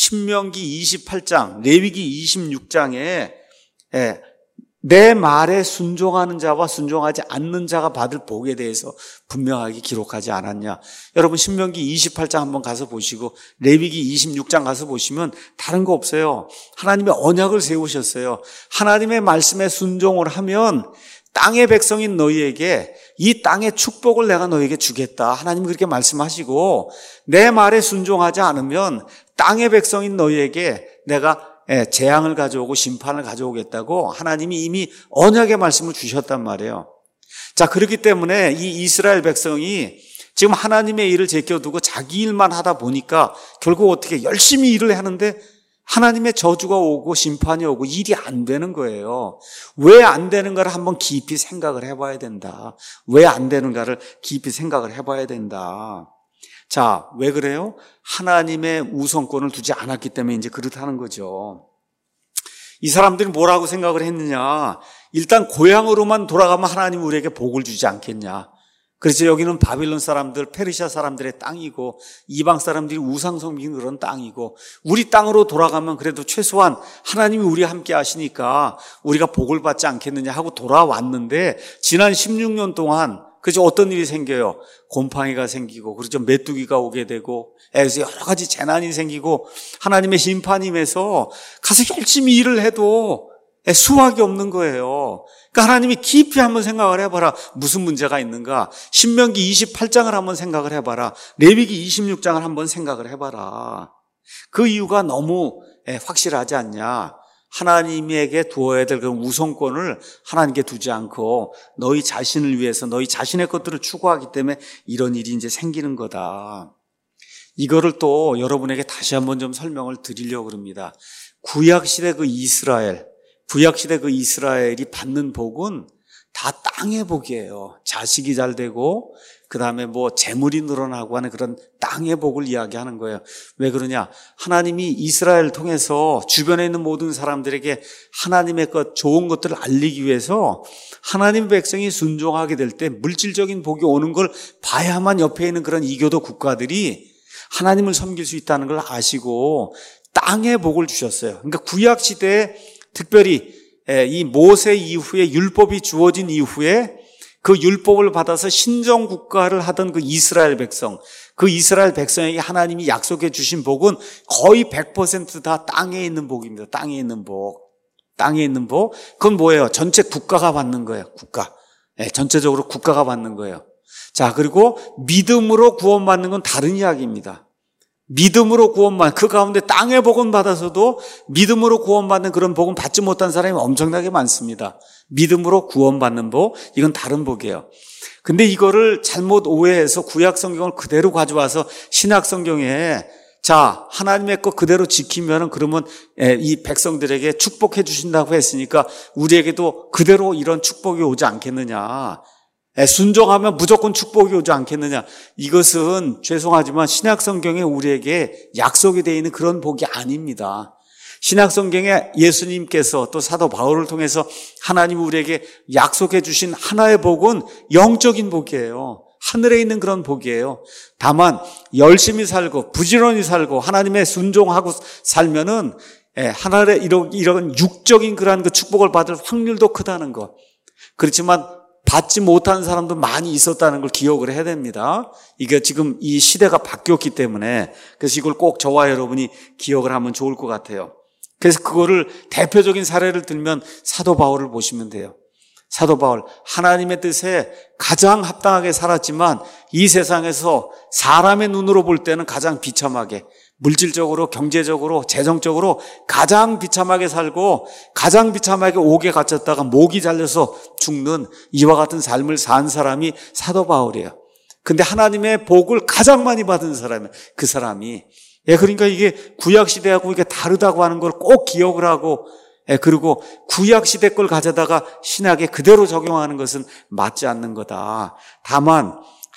신명기 이십팔 장, 레위기 이십육 장에 예, 내 말에 순종하는 자와 순종하지 않는 자가 받을 복에 대해서 분명하게 기록하지 않았냐. 여러분 신명기 이십팔 장 한번 가서 보시고 레위기 이십육 장 가서 보시면 다른 거 없어요. 하나님의 언약을 세우셨어요. 하나님의 말씀에 순종을 하면 땅의 백성인 너희에게 이 땅의 축복을 내가 너희에게 주겠다. 하나님이 그렇게 말씀하시고 내 말에 순종하지 않으면 땅의 백성인 너희에게 내가 재앙을 가져오고 심판을 가져오겠다고 하나님이 이미 언약의 말씀을 주셨단 말이에요. 자, 그렇기 때문에 이 이스라엘 백성이 지금 하나님의 일을 제껴두고 자기 일만 하다 보니까 결국 어떻게 열심히 일을 하는데 하나님의 저주가 오고 심판이 오고 일이 안 되는 거예요. 왜 안 되는가를 한번 깊이 생각을 해봐야 된다. 왜 안 되는가를 깊이 생각을 해봐야 된다. 자, 왜 그래요? 하나님의 우선권을 두지 않았기 때문에 이제 그렇다는 거죠. 이 사람들이 뭐라고 생각을 했느냐? 일단 고향으로만 돌아가면 하나님 우리에게 복을 주지 않겠냐? 그래서 여기는 바빌론 사람들, 페르시아 사람들의 땅이고 이방 사람들이 우상 섬기는 그런 땅이고 우리 땅으로 돌아가면 그래도 최소한 하나님이 우리와 함께 하시니까 우리가 복을 받지 않겠느냐 하고 돌아왔는데 지난 십육 년 동안 그래서 어떤 일이 생겨요? 곰팡이가 생기고 그렇죠. 메뚜기가 오게 되고 그래서 여러 가지 재난이 생기고 하나님의 심판이 임해서 가서 열심히 일을 해도 수확이 없는 거예요. 그러니까 하나님이 깊이 한번 생각을 해봐라. 무슨 문제가 있는가? 신명기 이십팔 장을 한번 생각을 해봐라. 레위기 이십육 장을 한번 생각을 해봐라. 그 이유가 너무 확실하지 않냐? 하나님에게 두어야 될 그런 우선권을 하나님께 두지 않고 너희 자신을 위해서 너희 자신의 것들을 추구하기 때문에 이런 일이 이제 생기는 거다. 이거를 또 여러분에게 다시 한번 좀 설명을 드리려고 합니다. 구약시대 그 이스라엘, 구약시대 그 이스라엘이 받는 복은 다 땅의 복이에요. 자식이 잘 되고 그 다음에 뭐 재물이 늘어나고 하는 그런 땅의 복을 이야기하는 거예요. 왜 그러냐? 하나님이 이스라엘을 통해서 주변에 있는 모든 사람들에게 하나님의 것, 좋은 것들을 알리기 위해서 하나님의 백성이 순종하게 될 때 물질적인 복이 오는 걸 봐야만 옆에 있는 그런 이교도 국가들이 하나님을 섬길 수 있다는 걸 아시고 땅의 복을 주셨어요. 그러니까 구약시대에 특별히 이 모세 이후에 율법이 주어진 이후에 그 율법을 받아서 신정국가를 하던 그 이스라엘 백성, 그 이스라엘 백성에게 하나님이 약속해 주신 복은 거의 백 퍼센트 다 땅에 있는 복입니다. 땅에 있는 복. 땅에 있는 복. 그건 뭐예요? 전체 국가가 받는 거예요. 국가. 네, 전체적으로 국가가 받는 거예요. 자, 그리고 믿음으로 구원받는 건 다른 이야기입니다. 믿음으로 구원만, 그 가운데 땅의 복은 받아서도 믿음으로 구원받는 그런 복은 받지 못한 사람이 엄청나게 많습니다. 믿음으로 구원받는 복, 이건 다른 복이에요. 근데 이거를 잘못 오해해서 구약 성경을 그대로 가져와서 신약 성경에 자, 하나님의 것 그대로 지키면은 그러면 이 백성들에게 축복해 주신다고 했으니까 우리에게도 그대로 이런 축복이 오지 않겠느냐. 순종하면 무조건 축복이 오지 않겠느냐. 이것은 죄송하지만 신약성경에 우리에게 약속이 되어 있는 그런 복이 아닙니다. 신약성경에 예수님께서 또 사도 바울을 통해서 하나님 우리에게 약속해 주신 하나의 복은 영적인 복이에요. 하늘에 있는 그런 복이에요. 다만 열심히 살고 부지런히 살고 하나님의 순종하고 살면은 하늘의 이런, 이런 육적인 그러한 그 축복을 받을 확률도 크다는 것. 그렇지만 받지 못한 사람도 많이 있었다는 걸 기억을 해야 됩니다. 이게 지금 이 시대가 바뀌었기 때문에 그래서 이걸 꼭 저와 여러분이 기억을 하면 좋을 것 같아요. 그래서 그거를 대표적인 사례를 들면 사도 바울을 보시면 돼요. 사도 바울, 하나님의 뜻에 가장 합당하게 살았지만 이 세상에서 사람의 눈으로 볼 때는 가장 비참하게, 물질적으로, 경제적으로, 재정적으로 가장 비참하게 살고 가장 비참하게 옥에 갇혔다가 목이 잘려서 죽는 이와 같은 삶을 산 사람이 사도 바울이에요. 근데 하나님의 복을 가장 많이 받은 사람이에요. 그 사람이. 예, 그러니까 이게 구약시대하고 이게 다르다고 하는 걸 꼭 기억을 하고, 예, 그리고 구약시대 걸 가져다가 신약에 그대로 적용하는 것은 맞지 않는 거다. 다만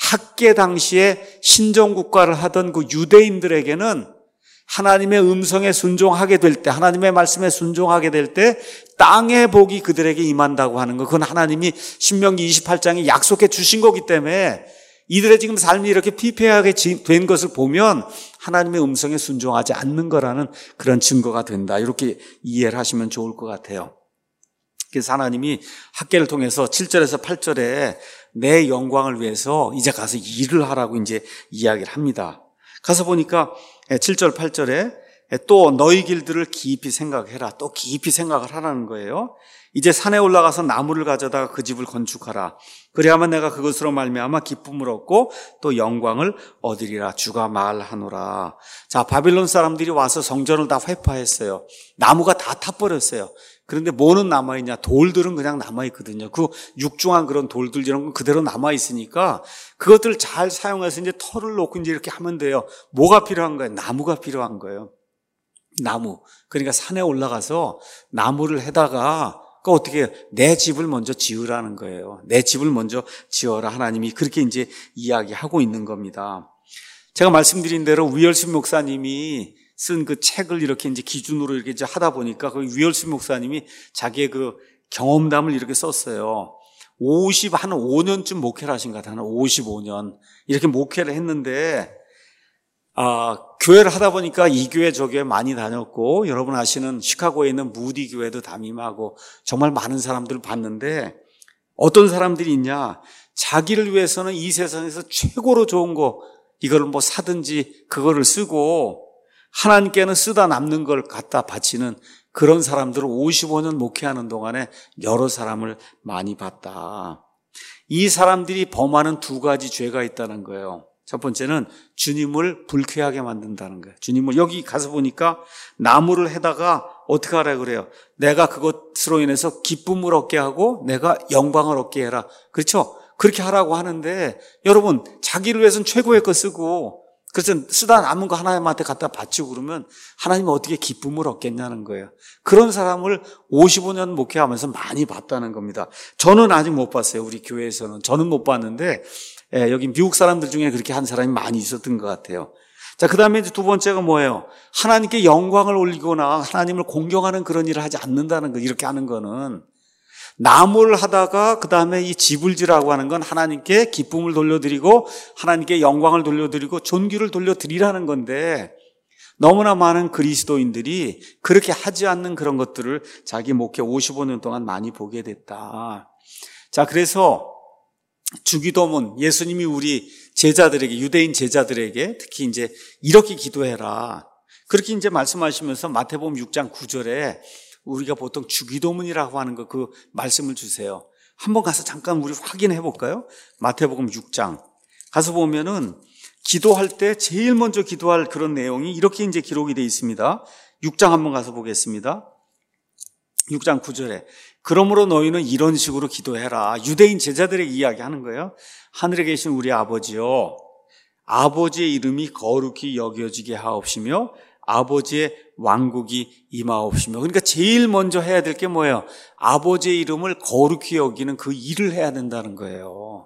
학계 당시에 신정국가를 하던 그 유대인들에게는 하나님의 음성에 순종하게 될 때, 하나님의 말씀에 순종하게 될 때 땅의 복이 그들에게 임한다고 하는 거, 그건 하나님이 신명기 이십팔 장에 약속해 주신 거기 때문에 이들의 지금 삶이 이렇게 피폐하게 된 것을 보면 하나님의 음성에 순종하지 않는 거라는 그런 증거가 된다. 이렇게 이해를 하시면 좋을 것 같아요. 그래서 하나님이 학계를 통해서 칠 절에서 팔 절에 내 영광을 위해서 이제 가서 일을 하라고 이제 이야기를 합니다. 가서 보니까 칠 절 팔 절에 또 너희 길들을 깊이 생각해라. 또 깊이 생각을 하라는 거예요. 이제 산에 올라가서 나무를 가져다가 그 집을 건축하라. 그래야만 내가 그것으로 말미암아 기쁨을 얻고 또 영광을 얻으리라. 주가 말하노라. 자, 바빌론 사람들이 와서 성전을 다 회파했어요. 나무가 다 타버렸어요. 그런데 뭐는 남아있냐? 돌들은 그냥 남아있거든요. 그 육중한 그런 돌들 이런 건 그대로 남아있으니까 그것들을 잘 사용해서 이제 털을 놓고 이제 이렇게 하면 돼요. 뭐가 필요한 거예요? 나무가 필요한 거예요. 나무. 그러니까 산에 올라가서 나무를 해다가 그 어떻게 내 집을 먼저 지으라는 거예요. 내 집을 먼저 지어라. 하나님이 그렇게 이제 이야기하고 있는 겁니다. 제가 말씀드린 대로 위얼슨 목사님이 쓴 그 책을 이렇게 이제 기준으로 이렇게 이제 하다 보니까 그 위얼슨 목사님이 자기의 그 경험담을 이렇게 썼어요. 오십, 한 오 년쯤 목회를 하신 것 같아요. 한 오십오 년. 이렇게 목회를 했는데, 아, 교회를 하다 보니까 이 교회 저 교회 많이 다녔고, 여러분 아시는 시카고에 있는 무디 교회도 담임하고, 정말 많은 사람들을 봤는데, 어떤 사람들이 있냐? 자기를 위해서는 이 세상에서 최고로 좋은 거, 이거를 뭐 사든지 그거를 쓰고, 하나님께는 쓰다 남는 걸 갖다 바치는 그런 사람들을 오십오 년 목회하는 동안에 여러 사람을 많이 봤다. 이 사람들이 범하는 두 가지 죄가 있다는 거예요. 첫 번째는 주님을 불쾌하게 만든다는 거예요. 주님을 여기 가서 보니까 나무를 해다가 어떻게 하라 그래요? 내가 그것으로 인해서 기쁨을 얻게 하고 내가 영광을 얻게 해라. 그렇죠? 그렇게 하라고 하는데 여러분 자기를 위해서는 최고의 거 쓰고 그래서 쓰다 남은 거 하나님한테 갖다 바치고 그러면 하나님은 어떻게 기쁨을 얻겠냐는 거예요. 그런 사람을 오십오 년 목회하면서 많이 봤다는 겁니다. 저는 아직 못 봤어요. 우리 교회에서는. 저는 못 봤는데 예, 여기 미국 사람들 중에 그렇게 한 사람이 많이 있었던 것 같아요. 자, 그 다음에 두 번째가 뭐예요? 하나님께 영광을 올리거나 하나님을 공경하는 그런 일을 하지 않는다는 거. 이렇게 하는 거는 나무를 하다가 그 다음에 이 집을 지라고 하는 건 하나님께 기쁨을 돌려드리고 하나님께 영광을 돌려드리고 존귀를 돌려드리라는 건데 너무나 많은 그리스도인들이 그렇게 하지 않는 그런 것들을 자기 목회 오십오 년 동안 많이 보게 됐다. 자, 그래서 주기도문, 예수님이 우리 제자들에게, 유대인 제자들에게 특히 이제 이렇게 기도해라. 그렇게 이제 말씀하시면서 마태복음 육 장 구 절에 우리가 보통 주기도문이라고 하는 거 그 말씀을 주세요. 한번 가서 잠깐 우리 확인해 볼까요? 마태복음 육 장 가서 보면은 기도할 때 제일 먼저 기도할 그런 내용이 이렇게 이제 기록이 되어 있습니다. 육 장 한번 가서 보겠습니다. 육 장 구 절에 그러므로 너희는 이런 식으로 기도해라. 유대인 제자들에게 이야기하는 거예요. 하늘에 계신 우리 아버지요, 아버지의 이름이 거룩히 여겨지게 하옵시며 아버지의 왕국이 임하옵시며. 그러니까 제일 먼저 해야 될 게 뭐예요? 아버지의 이름을 거룩히 여기는 그 일을 해야 된다는 거예요.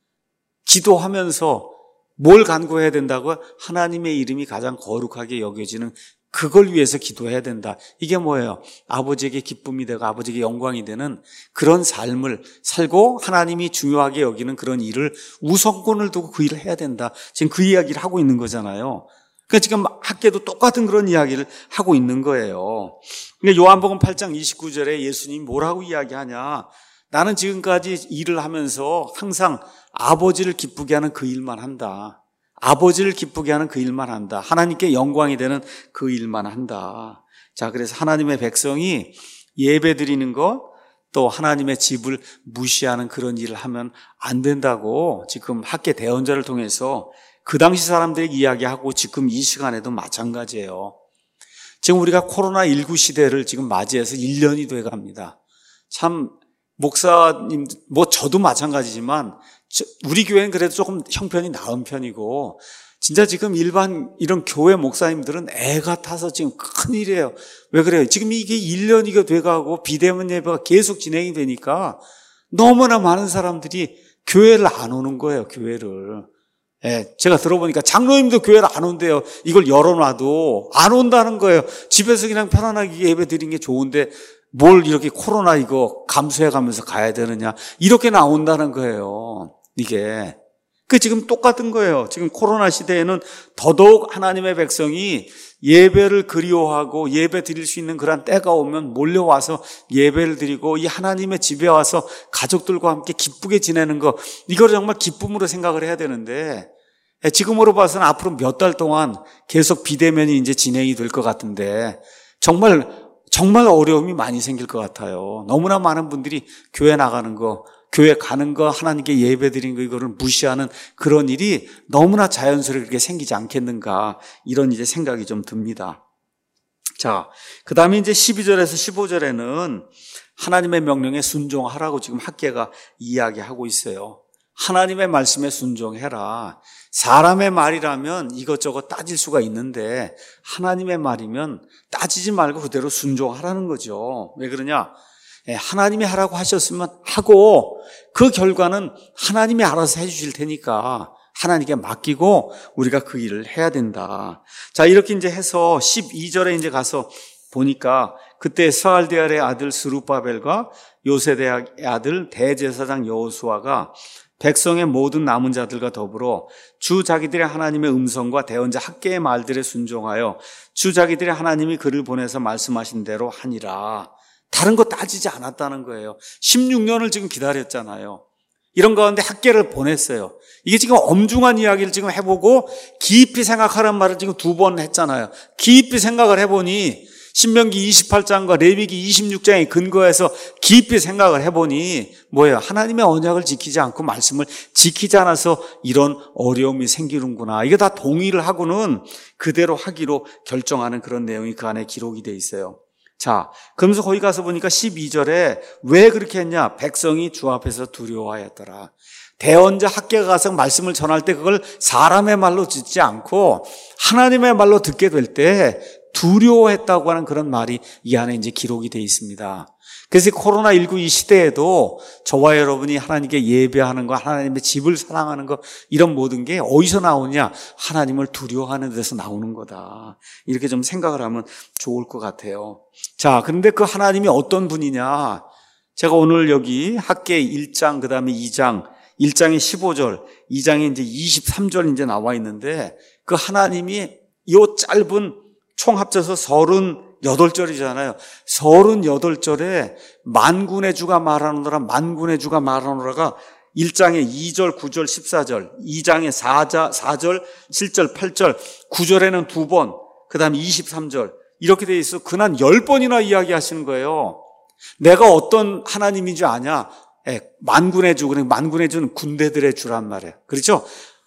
기도하면서 뭘 간구해야 된다고요? 하나님의 이름이 가장 거룩하게 여겨지는 그걸 위해서 기도해야 된다. 이게 뭐예요? 아버지에게 기쁨이 되고 아버지에게 영광이 되는 그런 삶을 살고 하나님이 중요하게 여기는 그런 일을 우선권을 두고 그 일을 해야 된다. 지금 그 이야기를 하고 있는 거잖아요. 그러니까 지금 학계도 똑같은 그런 이야기를 하고 있는 거예요. 그러니까 요한복음 팔 장 이십구 절에 예수님이 뭐라고 이야기하냐? 나는 지금까지 일을 하면서 항상 아버지를 기쁘게 하는 그 일만 한다. 아버지를 기쁘게 하는 그 일만 한다. 하나님께 영광이 되는 그 일만 한다. 자, 그래서 하나님의 백성이 예배 드리는 것, 또 하나님의 집을 무시하는 그런 일을 하면 안 된다고 지금 학계 대언자를 통해서 그 당시 사람들에게 이야기하고 지금 이 시간에도 마찬가지예요. 지금 우리가 코로나십구 시대를 지금 맞이해서 일 년이 돼 갑니다. 참 목사님, 뭐 저도 마찬가지지만 우리 교회는 그래도 조금 형편이 나은 편이고 진짜 지금 일반 이런 교회 목사님들은 애 같아서 지금 큰일이에요. 왜 그래요? 지금 이게 일 년이 돼가고 비대면 예배가 계속 진행이 되니까 너무나 많은 사람들이 교회를 안 오는 거예요. 교회를. 예, 제가 들어보니까 장로님도 교회를 안 온대요. 이걸 열어놔도 안 온다는 거예요. 집에서 그냥 편안하게 예배 드리는 게 좋은데 뭘 이렇게 코로나 이거 감수해가면서 가야 되느냐. 이렇게 나온다는 거예요. 이게. 그 지금 똑같은 거예요. 지금 코로나 시대에는 더더욱 하나님의 백성이 예배를 그리워하고 예배 드릴 수 있는 그런 때가 오면 몰려와서 예배를 드리고 이 하나님의 집에 와서 가족들과 함께 기쁘게 지내는 거, 이걸 정말 기쁨으로 생각을 해야 되는데 지금으로 봐서는 앞으로 몇 달 동안 계속 비대면이 이제 진행이 될 것 같은데 정말 정말 어려움이 많이 생길 것 같아요. 너무나 많은 분들이 교회 나가는 거, 교회 가는 거, 하나님께 예배 드리는 거, 이거를 무시하는 그런 일이 너무나 자연스럽게 생기지 않겠는가, 이런 이제 생각이 좀 듭니다. 자, 그 다음에 이제 십이 절에서 십오 절에는 하나님의 명령에 순종하라고 지금 학계가 이야기하고 있어요. 하나님의 말씀에 순종해라. 사람의 말이라면 이것저것 따질 수가 있는데 하나님의 말이면 따지지 말고 그대로 순종하라는 거죠. 왜 그러냐? 하나님이 하라고 하셨으면 하고 그 결과는 하나님이 알아서 해주실 테니까 하나님께 맡기고 우리가 그 일을 해야 된다. 자, 이렇게 이제 해서 십이 절에 이제 가서 보니까 그때 스알디엘의 아들 스룹바벨과 요세대의 아들 대제사장 여호수아가 백성의 모든 남은 자들과 더불어 주 자기들의 하나님의 음성과 대언자 학개의 말들에 순종하여 주 자기들의 하나님이 그를 보내서 말씀하신 대로 하니라. 다른 거 따지지 않았다는 거예요. 십육 년을 지금 기다렸잖아요. 이런 가운데 학개를 보냈어요. 이게 지금 엄중한 이야기를 지금 해보고 깊이 생각하라는 말을 지금 두 번 했잖아요. 깊이 생각을 해보니 신명기 이십팔 장과 레위기 이십육 장에 근거해서 깊이 생각을 해보니 뭐예요? 하나님의 언약을 지키지 않고 말씀을 지키지 않아서 이런 어려움이 생기는구나. 이게 다 동의를 하고는 그대로 하기로 결정하는 그런 내용이 그 안에 기록이 돼 있어요. 자, 그러면서 거기 가서 보니까 십이 절에 왜 그렇게 했냐? 백성이 주 앞에서 두려워하였더라. 대언자 학개가 가서 말씀을 전할 때 그걸 사람의 말로 듣지 않고 하나님의 말로 듣게 될 때 두려워했다고 하는 그런 말이 이 안에 이제 기록이 되어 있습니다. 그래서 코로나십구 이 시대에도 저와 여러분이 하나님께 예배하는 거, 하나님의 집을 사랑하는 거, 이런 모든 게 어디서 나오냐? 하나님을 두려워하는 데서 나오는 거다. 이렇게 좀 생각을 하면 좋을 것 같아요. 자, 그런데 그 하나님이 어떤 분이냐? 제가 오늘 여기 학개 일 장, 그 다음에 이 장, 일 장에 십오 절, 이 장에 이제 이십삼 절 이제 나와 있는데 그 하나님이 요 짧은 총 합쳐서 서른여덟 절이잖아요. 서른여덟 절에 만군의 주가 말하노라, 만군의 주가 말하노라가 일 장에 이 절, 구 절, 십사 절, 이 장에 사 절, 칠 절, 팔 절, 구 절에는 두 번, 그 다음에 이십삼 절 이렇게 돼 있어. 그난 열 번이나 이야기하시는 거예요. 내가 어떤 하나님인 줄 아냐? 예, 만군의 주, 그러니까 만군의 주는 군대들의 주란 말이에요. 그렇죠?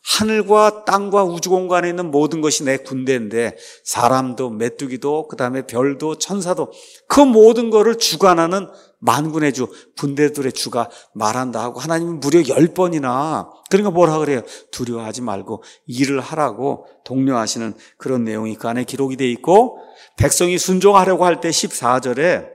하늘과 땅과 우주 공간에 있는 모든 것이 내 군대인데 사람도 메뚜기도 그다음에 별도 천사도 그 모든 거를 주관하는 만군의 주, 군대들의 주가 말한다 하고 하나님은 무려 열 번이나 그러니까 뭐라 그래요? 두려워하지 말고 일을 하라고 독려하시는 그런 내용이 그 안에 기록이 돼 있고 백성이 순종하려고 할 때 십사 절에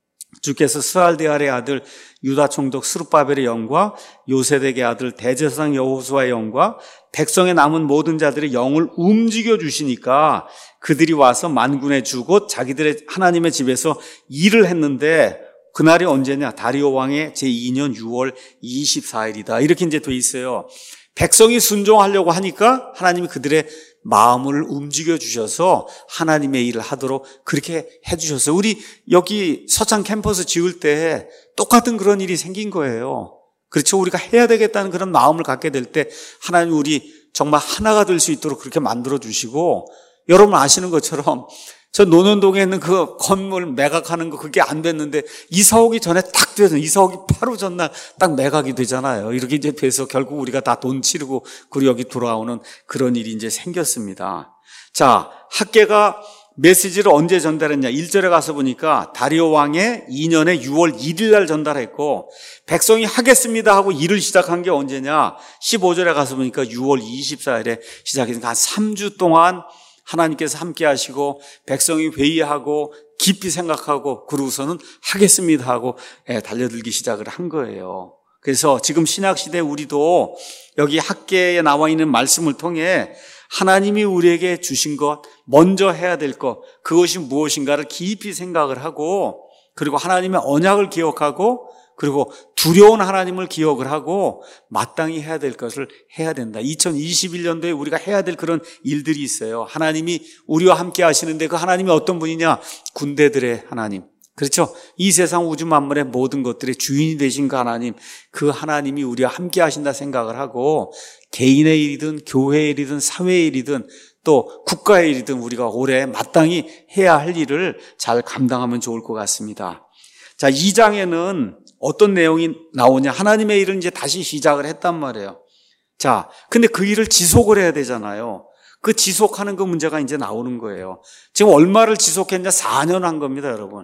주께서 스알디엘의 아들 유다 총독 스룹바벨의 영과 요세덱의 아들 대제사장 여호수아의 영과 백성의 남은 모든 자들의 영을 움직여 주시니까 그들이 와서 만군의 주 곧 자기들의 하나님의 집에서 일을 했는데 그날이 언제냐? 다리오 왕의 제이 년 유월 이십사일이다. 이렇게 이제 돼 있어요. 백성이 순종하려고 하니까 하나님이 그들의 마음을 움직여 주셔서 하나님의 일을 하도록 그렇게 해 주셨어요. 우리 여기 서창 캠퍼스 지을 때 똑같은 그런 일이 생긴 거예요. 그렇죠. 우리가 해야 되겠다는 그런 마음을 갖게 될 때 하나님 우리 정말 하나가 될 수 있도록 그렇게 만들어 주시고 여러분 아시는 것처럼 저 논현동에 있는 그 건물 매각하는 거 그게 안 됐는데 이사 오기 전에 딱 돼서 이사 오기 바로 전날 딱 매각이 되잖아요. 이렇게 이제 돼서 결국 우리가 다 돈 치르고 그리고 여기 돌아오는 그런 일이 이제 생겼습니다. 자, 학개가 메시지를 언제 전달했냐? 일 절에 가서 보니까 다리오 왕의 이 년의 유월 일일 날 전달했고 백성이 하겠습니다 하고 일을 시작한 게 언제냐? 십오 절에 가서 보니까 유월 이십사일에 시작했으니까 한 삼 주 동안 하나님께서 함께 하시고 백성이 회의하고 깊이 생각하고 그러고서는 하겠습니다 하고 달려들기 시작을 한 거예요. 그래서 지금 신약시대 우리도 여기 학개에 나와 있는 말씀을 통해 하나님이 우리에게 주신 것, 먼저 해야 될 것, 그것이 무엇인가를 깊이 생각을 하고 그리고 하나님의 언약을 기억하고 그리고 두려운 하나님을 기억을 하고 마땅히 해야 될 것을 해야 된다. 이천이십일 년도에 우리가 해야 될 그런 일들이 있어요. 하나님이 우리와 함께 하시는데 그 하나님이 어떤 분이냐? 군대들의 하나님. 그렇죠? 이 세상 우주 만물의 모든 것들의 주인이 되신 그 하나님, 그 하나님이 우리와 함께 하신다 생각을 하고 개인의 일이든 교회의 일이든 사회의 일이든 또 국가의 일이든 우리가 올해 마땅히 해야 할 일을 잘 감당하면 좋을 것 같습니다. 자, 이 장에는 어떤 내용이 나오냐? 하나님의 일을 이제 다시 시작을 했단 말이에요. 자, 근데 그 일을 지속을 해야 되잖아요. 그 지속하는 그 문제가 이제 나오는 거예요. 지금 얼마를 지속했냐? 사 년 한 겁니다, 여러분.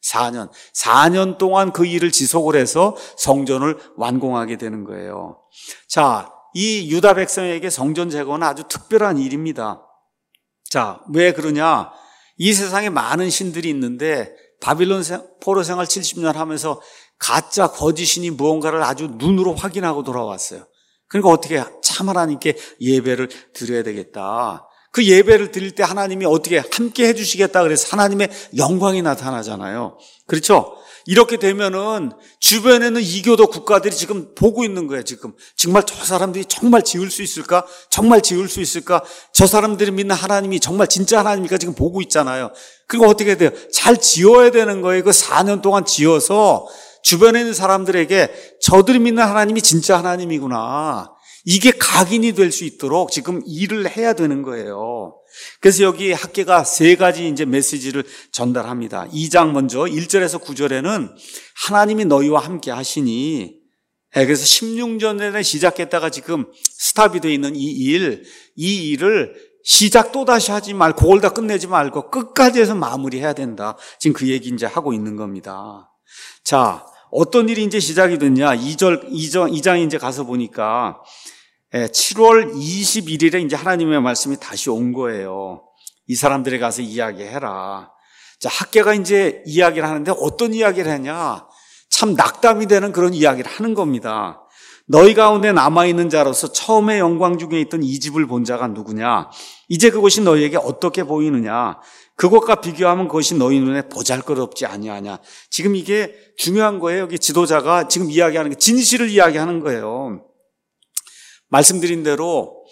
사 년. 사 년 동안 그 일을 지속을 해서 성전을 완공하게 되는 거예요. 자, 이 유다 백성에게 성전 재건은 아주 특별한 일입니다. 자, 왜 그러냐? 이 세상에 많은 신들이 있는데 바빌론 포로 생활 칠십 년 하면서 가짜 거짓신이 무언가를 아주 눈으로 확인하고 돌아왔어요. 그러니까 어떻게 참 하나님께 예배를 드려야 되겠다. 그 예배를 드릴 때 하나님이 어떻게 함께 해주시겠다 그래서 하나님의 영광이 나타나잖아요. 그렇죠? 이렇게 되면은 주변에는 이교도 국가들이 지금 보고 있는 거예요. 지금 정말 저 사람들이 정말 지을 수 있을까? 정말 지을 수 있을까? 저 사람들이 믿는 하나님이 정말 진짜 하나님이니까 지금 보고 있잖아요. 그리고 어떻게 해야 돼요? 잘 지어야 되는 거예요. 그 사 년 동안 지어서 주변에 있는 사람들에게 저들이 믿는 하나님이 진짜 하나님이구나. 이게 각인이 될 수 있도록 지금 일을 해야 되는 거예요. 그래서 여기 학계가 세 가지 이제 메시지를 전달합니다. 이 장 먼저 일 절에서 구 절에는 하나님이 너희와 함께 하시니, 그래서 십육 년 전에 시작했다가 지금 스탑이 되어 있는 이 일, 이 일을 시작 또다시 하지 말고 그걸 다 끝내지 말고 끝까지 해서 마무리해야 된다. 지금 그 얘기 이제 하고 있는 겁니다. 자, 어떤 일이 이제 시작이 됐냐? 이 절, 이 장, 이 장에 이제 가서 보니까 칠월 이십일일에 이제 하나님의 말씀이 다시 온 거예요. 이 사람들에 가서 이야기해라. 자, 학계가 이제 이야기를 하는데 어떤 이야기를 하냐? 참 낙담이 되는 그런 이야기를 하는 겁니다. 너희 가운데 남아있는 자로서 처음에 영광 중에 있던 이 집을 본 자가 누구냐? 이제 그것이 너희에게 어떻게 보이느냐? 그것과 비교하면 그것이 너희 눈에 보잘것없지 아니하냐? 지금 이게 중요한 거예요. 여기 지도자가 지금 이야기하는 게 진실을 이야기하는 거예요. 말씀드린 대로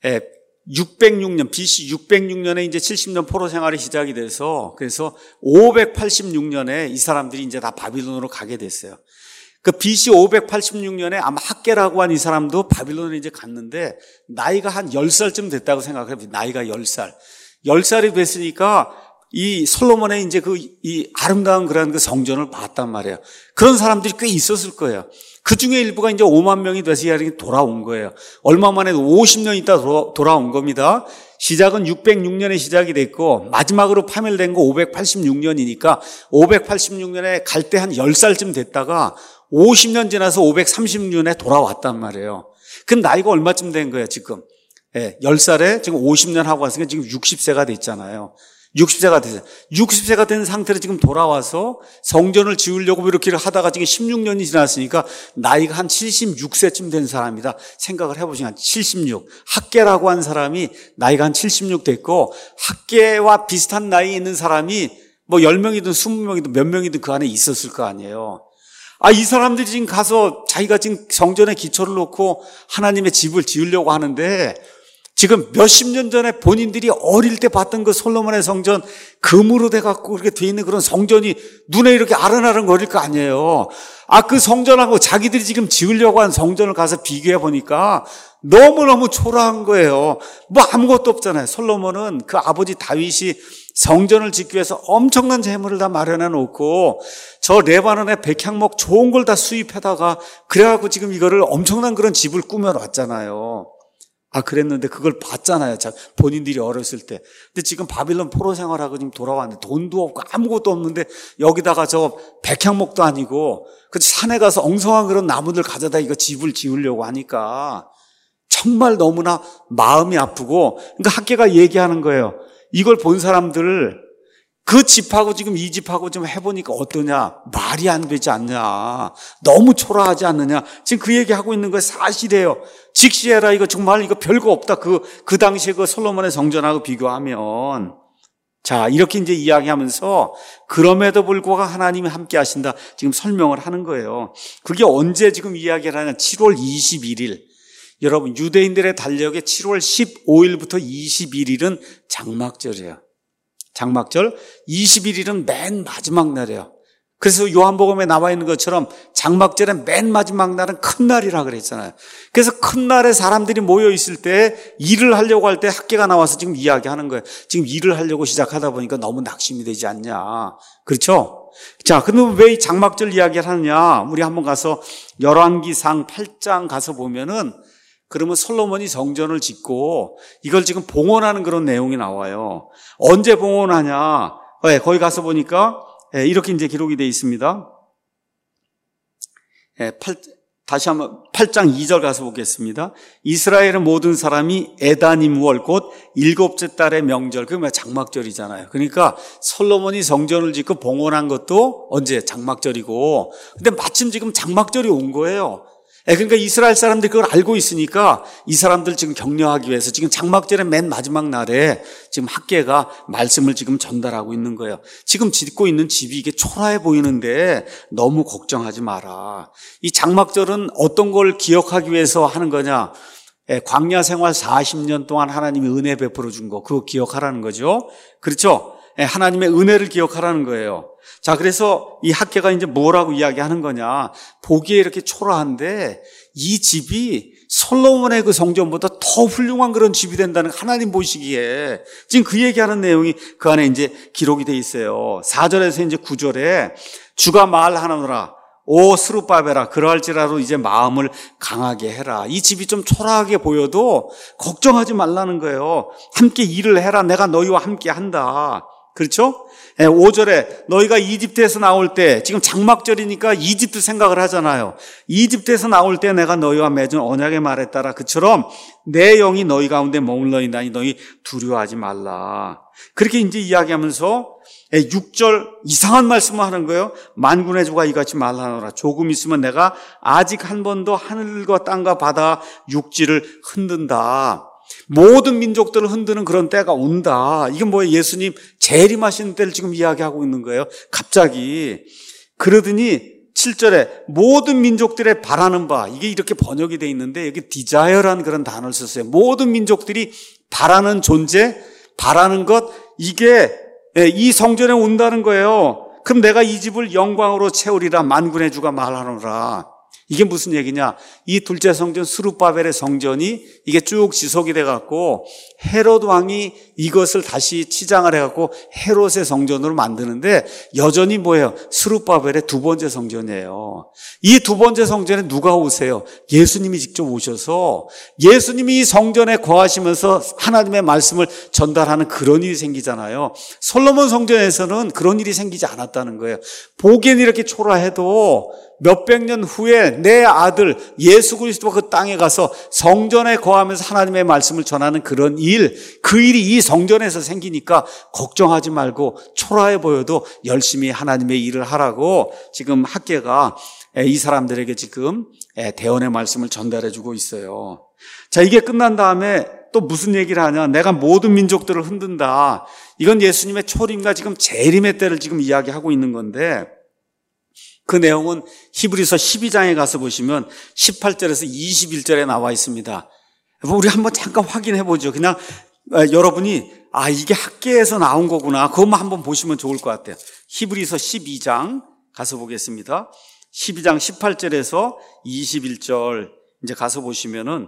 육백육 년, 비씨 육백육 년에 이제 칠십 년 포로 생활이 시작이 돼서 그래서 오백팔십육 년에 이 사람들이 이제 다 바빌론으로 가게 됐어요. 그 비씨 오백팔십육 년에 아마 학계라고 한 이 사람도 바빌론에 이제 갔는데 나이가 한 열 살쯤 됐다고 생각해요. 나이가 열 살. 열 살이 됐으니까 이 솔로몬의 이제 그 이 아름다운 그런 그 성전을 봤단 말이에요. 그런 사람들이 꽤 있었을 거예요. 그 중에 일부가 이제 오만 명이 돼서 돌아온 거예요. 얼마 만에 오십 년 있다 돌아온 겁니다. 시작은 육백육 년에 시작이 됐고 마지막으로 파멸된 거 오백팔십육 년이니까 오백팔십육 년에 갈 때 한 열 살쯤 됐다가 오십 년 지나서 오백삼십육 년에 돌아왔단 말이에요. 그 나이가 얼마쯤 된 거예요, 지금? 예, 열 살에 지금 오십 년 하고 왔으니까 지금 육십 세가 됐잖아요. 육십 세가 됐어요. 육십 세가 된 상태로 지금 돌아와서 성전을 지으려고 이렇게 하다가 지금 십육 년이 지났으니까 나이가 한 칠십육 세쯤 된 사람이다. 생각을 해보시면 칠십육. 학계라고 한 사람이 나이가 한 칠십육 됐고 학계와 비슷한 나이에 있는 사람이 뭐 열 명이든 이십 명이든 몇 명이든 그 안에 있었을 거 아니에요. 아, 이 사람들이 지금 가서 자기가 지금 성전에 기초를 놓고 하나님의 집을 지으려고 하는데 지금 몇십 년 전에 본인들이 어릴 때 봤던 그 솔로몬의 성전 금으로 돼갖고 그렇게 돼 있는 그런 성전이 눈에 이렇게 아른아른 거릴 거 아니에요. 아, 그 성전하고 자기들이 지금 지으려고 한 성전을 가서 비교해 보니까 너무너무 초라한 거예요. 뭐 아무것도 없잖아요. 솔로몬은 그 아버지 다윗이 성전을 짓기 위해서 엄청난 재물을 다 마련해 놓고 저 레바논의 백향목 좋은 걸 다 수입해다가 그래갖고 지금 이거를 엄청난 그런 집을 꾸며놨잖아요. 아, 그랬는데 그걸 봤잖아요. 본인들이 어렸을 때. 근데 지금 바빌론 포로 생활하고 지금 돌아왔는데 돈도 없고 아무것도 없는데 여기다가 저 백향목도 아니고 그 산에 가서 엉성한 그런 나무들 가져다 이거 집을 지으려고 하니까 정말 너무나 마음이 아프고 그러니까 학계가 얘기하는 거예요. 이걸 본 사람들 그 집하고 지금 이 집하고 좀 해보니까 어떠냐? 말이 안 되지 않냐? 너무 초라하지 않느냐? 지금 그 얘기하고 있는 거 사실이에요. 직시해라. 이거 정말 이거 별거 없다. 그, 그 당시에 그 솔로몬의 성전하고 비교하면. 자, 이렇게 이제 이야기하면서 그럼에도 불구하고 하나님이 함께 하신다. 지금 설명을 하는 거예요. 그게 언제 지금 이야기를 하냐? 칠월 이십일일. 여러분, 유대인들의 달력에 칠월 십오일부터 이십일일은 장막절이에요. 장막절 이십일일은 맨 마지막 날이에요. 그래서 요한복음에 나와 있는 것처럼 장막절의 맨 마지막 날은 큰 날이라 그랬잖아요. 그래서 큰 날에 사람들이 모여 있을 때 일을 하려고 할 때 학계가 나와서 지금 이야기하는 거예요. 지금 일을 하려고 시작하다 보니까 너무 낙심이 되지 않냐. 그렇죠? 자, 그럼 왜 이 장막절 이야기를 하느냐? 우리 한번 가서 열왕기상 팔 장 가서 보면은 그러면 솔로몬이 성전을 짓고 이걸 지금 봉헌하는 그런 내용이 나와요. 언제 봉헌하냐? 네, 거기 가서 보니까 이렇게 이제 기록이 되어 있습니다. 팔, 다시 한번 팔 장 이 절 가서 보겠습니다. 이스라엘의 모든 사람이 에다님월 곧 일곱째 달의 명절, 그게 장막절이잖아요. 그러니까 솔로몬이 성전을 짓고 봉헌한 것도 언제? 장막절이고. 근데 마침 지금 장막절이 온 거예요. 그러니까 이스라엘 사람들이 그걸 알고 있으니까 이 사람들 지금 격려하기 위해서 지금 장막절의 맨 마지막 날에 지금 학계가 말씀을 지금 전달하고 있는 거예요. 지금 짓고 있는 집이 이게 초라해 보이는데 너무 걱정하지 마라. 이 장막절은 어떤 걸 기억하기 위해서 하는 거냐? 광야 생활 사십 년 동안 하나님이 은혜 베풀어 준 거, 그거 기억하라는 거죠. 그렇죠? 하나님의 은혜를 기억하라는 거예요. 자, 그래서 이 학계가 이제 뭐라고 이야기하는 거냐. 보기에 이렇게 초라한데 이 집이 솔로몬의 그 성전보다 더 훌륭한 그런 집이 된다는 하나님 보시기에 지금 그 얘기하는 내용이 그 안에 이제 기록이 돼 있어요. 사 절에서 이제 구 절에 주가 말하노라. 오 스룹바벨아 그러할지라도 이제 마음을 강하게 해라. 이 집이 좀 초라하게 보여도 걱정하지 말라는 거예요. 함께 일을 해라. 내가 너희와 함께 한다. 그렇죠? 오 절에 너희가 이집트에서 나올 때, 지금 장막절이니까 이집트 생각을 하잖아요. 이집트에서 나올 때 내가 너희와 맺은 언약의 말에 따라 그처럼 내 영이 너희 가운데 머물러 있나니 너희 두려워하지 말라. 그렇게 이제 이야기하면서 육 절 이상한 말씀을 하는 거예요. 만군의 주가 이같이 말하노라. 조금 있으면 내가 아직 한 번도 하늘과 땅과 바다 육지를 흔든다. 모든 민족들을 흔드는 그런 때가 온다. 이건 뭐예요? 예수님 재림하시는 때를 지금 이야기하고 있는 거예요. 갑자기. 그러더니 칠 절에 모든 민족들의 바라는 바, 이게 이렇게 번역이 되어 있는데 여기 디자이어라는 그런 단어를 썼어요. 모든 민족들이 바라는 존재, 바라는 것, 이게 이 성전에 온다는 거예요. 그럼 내가 이 집을 영광으로 채우리라. 만군의 주가 말하노라. 이게 무슨 얘기냐? 이 둘째 성전 스룹바벨의 성전이 이게 쭉 지속이 돼갖고 헤롯 왕이 이것을 다시 치장을 해갖고 헤롯의 성전으로 만드는데 여전히 뭐예요? 스룹바벨의 두 번째 성전이에요. 이 두 번째 성전에 누가 오세요? 예수님이 직접 오셔서 예수님이 이 성전에 거하시면서 하나님의 말씀을 전달하는 그런 일이 생기잖아요. 솔로몬 성전에서는 그런 일이 생기지 않았다는 거예요. 보기엔 이렇게 초라해도 몇백 년 후에 내 아들 예수 그리스도가 그 땅에 가서 성전에 거하면서 하나님의 말씀을 전하는 그런 일, 그 일이 이 성전에서 생기니까 걱정하지 말고 초라해 보여도 열심히 하나님의 일을 하라고 지금 학계가 이 사람들에게 지금 대언의 말씀을 전달해 주고 있어요. 자, 이게 끝난 다음에 또 무슨 얘기를 하냐? 내가 모든 민족들을 흔든다. 이건 예수님의 초림과 지금 재림의 때를 지금 이야기하고 있는 건데, 그 내용은 히브리서 십이 장에 가서 보시면 십팔 절에서 이십일 절에 나와 있습니다. 우리 한번 잠깐 확인해 보죠. 그냥 여러분이 아 이게 학계에서 나온 거구나, 그것만 한번 보시면 좋을 것 같아요. 히브리서 십이 장 가서 보겠습니다. 십이 장 십팔 절에서 이십일 절 이제 가서 보시면은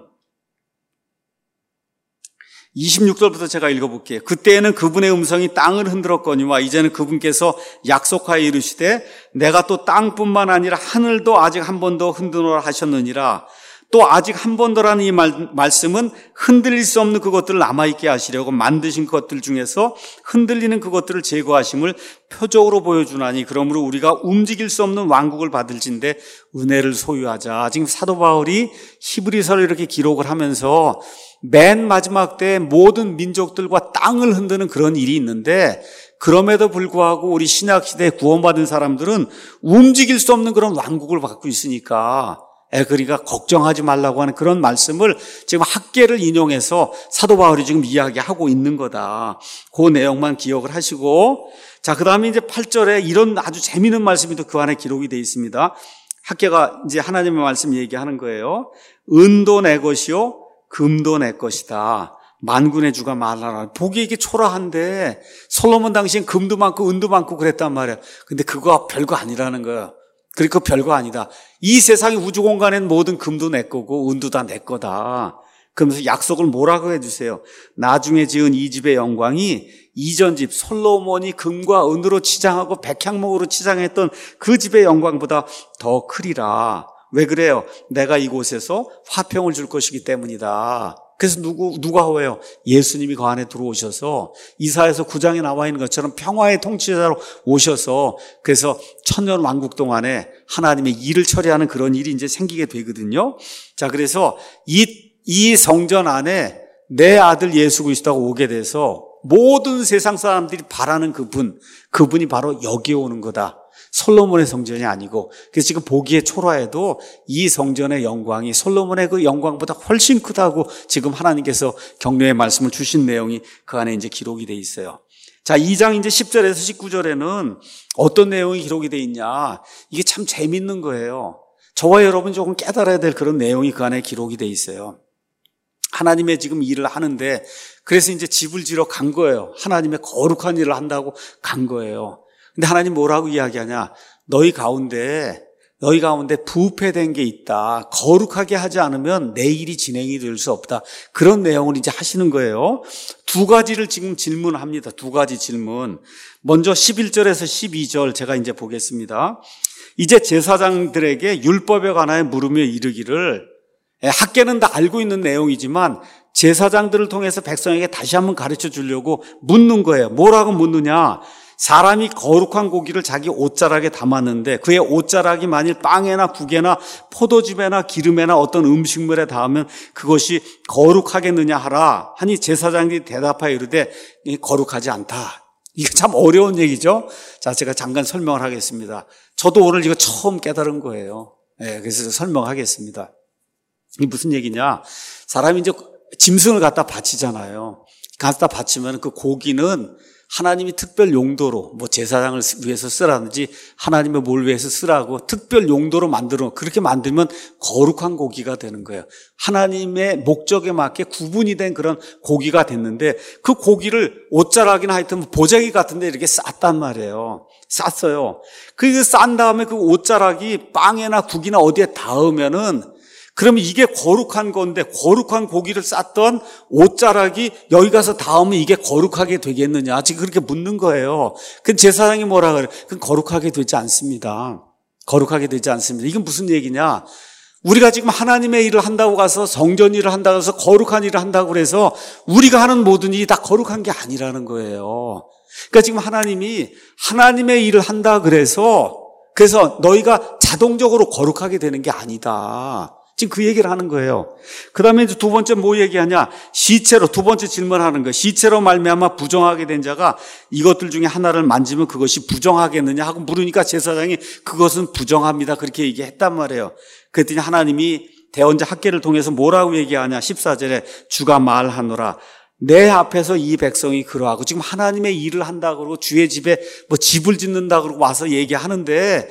이십육 절부터 제가 읽어볼게요. 그때에는 그분의 음성이 땅을 흔들었거니와 이제는 그분께서 약속하여 이르시되 내가 또 땅뿐만 아니라 하늘도 아직 한 번 더 흔드노라 하셨느니라. 또 아직 한 번 더라는 이 말, 말씀은 흔들릴 수 없는 그것들을 남아있게 하시려고 만드신 것들 중에서 흔들리는 그것들을 제거하심을 표적으로 보여주나니 그러므로 우리가 움직일 수 없는 왕국을 받을진대 은혜를 소유하자. 지금 사도 바울이 히브리서를 이렇게 기록을 하면서 맨 마지막 때 모든 민족들과 땅을 흔드는 그런 일이 있는데, 그럼에도 불구하고 우리 신약시대에 구원받은 사람들은 움직일 수 없는 그런 왕국을 갖고 있으니까 에, 그러니까 걱정하지 말라고 하는 그런 말씀을 지금 학계를 인용해서 사도 바울이 지금 이야기하고 있는 거다. 그 내용만 기억을 하시고, 자, 그 다음에 이제 팔 절에 이런 아주 재미있는 말씀이 또 그 안에 기록이 되어 있습니다. 학계가 이제 하나님의 말씀 얘기하는 거예요. 은도 내 것이요 금도 내 것이다. 만군의 주가 말하라. 보기에 이게 초라한데 솔로몬 당시엔 금도 많고 은도 많고 그랬단 말이야. 근데 그거 별거 아니라는 거야. 그리고 별거 아니다. 이 세상의 우주 공간엔 모든 금도 내 거고 은도 다 내 거다. 그러면서 약속을 뭐라고 해주세요? 나중에 지은 이 집의 영광이 이전 집 솔로몬이 금과 은으로 치장하고 백향목으로 치장했던 그 집의 영광보다 더 크리라. 왜 그래요? 내가 이곳에서 화평을 줄 것이기 때문이다. 그래서 누구, 누가 왜요? 예수님이 그 안에 들어오셔서 이사야서 구 장에 나와 있는 것처럼 평화의 통치자로 오셔서 그래서 천년 왕국 동안에 하나님의 일을 처리하는 그런 일이 이제 생기게 되거든요. 자, 그래서 이, 이 성전 안에 내 아들 예수 그리스도가 오게 돼서 모든 세상 사람들이 바라는 그분, 그분이 바로 여기에 오는 거다. 솔로몬의 성전이 아니고, 그래서 지금 보기에 초라해도 이 성전의 영광이 솔로몬의 그 영광보다 훨씬 크다고 지금 하나님께서 격려의 말씀을 주신 내용이 그 안에 이제 기록이 돼 있어요. 자, 이 장 이제 십 절에서 십구 절에는 어떤 내용이 기록이 돼 있냐. 이게 참 재밌는 거예요. 저와 여러분 조금 깨달아야 될 그런 내용이 그 안에 기록이 돼 있어요. 하나님의 지금 일을 하는데, 그래서 이제 집을 지러 간 거예요. 하나님의 거룩한 일을 한다고 간 거예요. 근데 하나님 뭐라고 이야기하냐? 너희 가운데, 너희 가운데 부패된 게 있다. 거룩하게 하지 않으면 내 일이 진행이 될 수 없다. 그런 내용을 이제 하시는 거예요. 두 가지를 지금 질문합니다. 두 가지 질문. 먼저 십일 절에서 십이 절 제가 이제 보겠습니다. 이제 제사장들에게 율법에 관하여 물으며 이르기를, 학계는 다 알고 있는 내용이지만 제사장들을 통해서 백성에게 다시 한번 가르쳐 주려고 묻는 거예요. 뭐라고 묻느냐? 사람이 거룩한 고기를 자기 옷자락에 담았는데 그의 옷자락이 만일 빵에나 국에나 포도즙에나 기름에나 어떤 음식물에 닿으면 그것이 거룩하겠느냐 하라 하니 제사장들이 대답하여 이르되 거룩하지 않다. 이거 참 어려운 얘기죠. 자, 제가 잠깐 설명을 하겠습니다. 저도 오늘 이거 처음 깨달은 거예요. 네, 그래서 설명하겠습니다. 이게 무슨 얘기냐? 사람이 이제 짐승을 갖다 바치잖아요. 갖다 바치면 그 고기는 하나님이 특별 용도로, 뭐 제사장을 위해서 쓰라든지 하나님의 뭘 위해서 쓰라고 특별 용도로 만들어, 그렇게 만들면 거룩한 고기가 되는 거예요. 하나님의 목적에 맞게 구분이 된 그런 고기가 됐는데 그 고기를 옷자락이나 하여튼 보자기 같은 데 이렇게 쌌단 말이에요. 쌌어요. 그 싼 다음에 그 옷자락이 빵에나 국이나 어디에 닿으면은 그러면 이게 거룩한 건데 거룩한 고기를 쌌던 옷자락이 여기 가서 닿으면 이게 거룩하게 되겠느냐? 지금 그렇게 묻는 거예요. 그 제사장이 뭐라 그래? 그건 거룩하게 되지 않습니다. 거룩하게 되지 않습니다. 이건 무슨 얘기냐? 우리가 지금 하나님의 일을 한다고 가서 성전 일을 한다고 해서 거룩한 일을 한다고 그래서 우리가 하는 모든 일이 다 거룩한 게 아니라는 거예요. 그러니까 지금 하나님이 하나님의 일을 한다 그래서 그래서 너희가 자동적으로 거룩하게 되는 게 아니다. 지금 그 얘기를 하는 거예요. 그 다음에 이제 두 번째 뭐 얘기하냐? 시체로, 두 번째 질문하는 거예요. 시체로 말미암아 부정하게 된 자가 이것들 중에 하나를 만지면 그것이 부정하겠느냐 하고 물으니까 제사장이 그것은 부정합니다. 그렇게 얘기했단 말이에요. 그랬더니 하나님이 대언자 학계를 통해서 뭐라고 얘기하냐? 십사 절에 주가 말하노라. 내 앞에서 이 백성이 그러하고, 지금 하나님의 일을 한다 그러고 주의 집에 뭐 집을 짓는다 그러고 와서 얘기하는데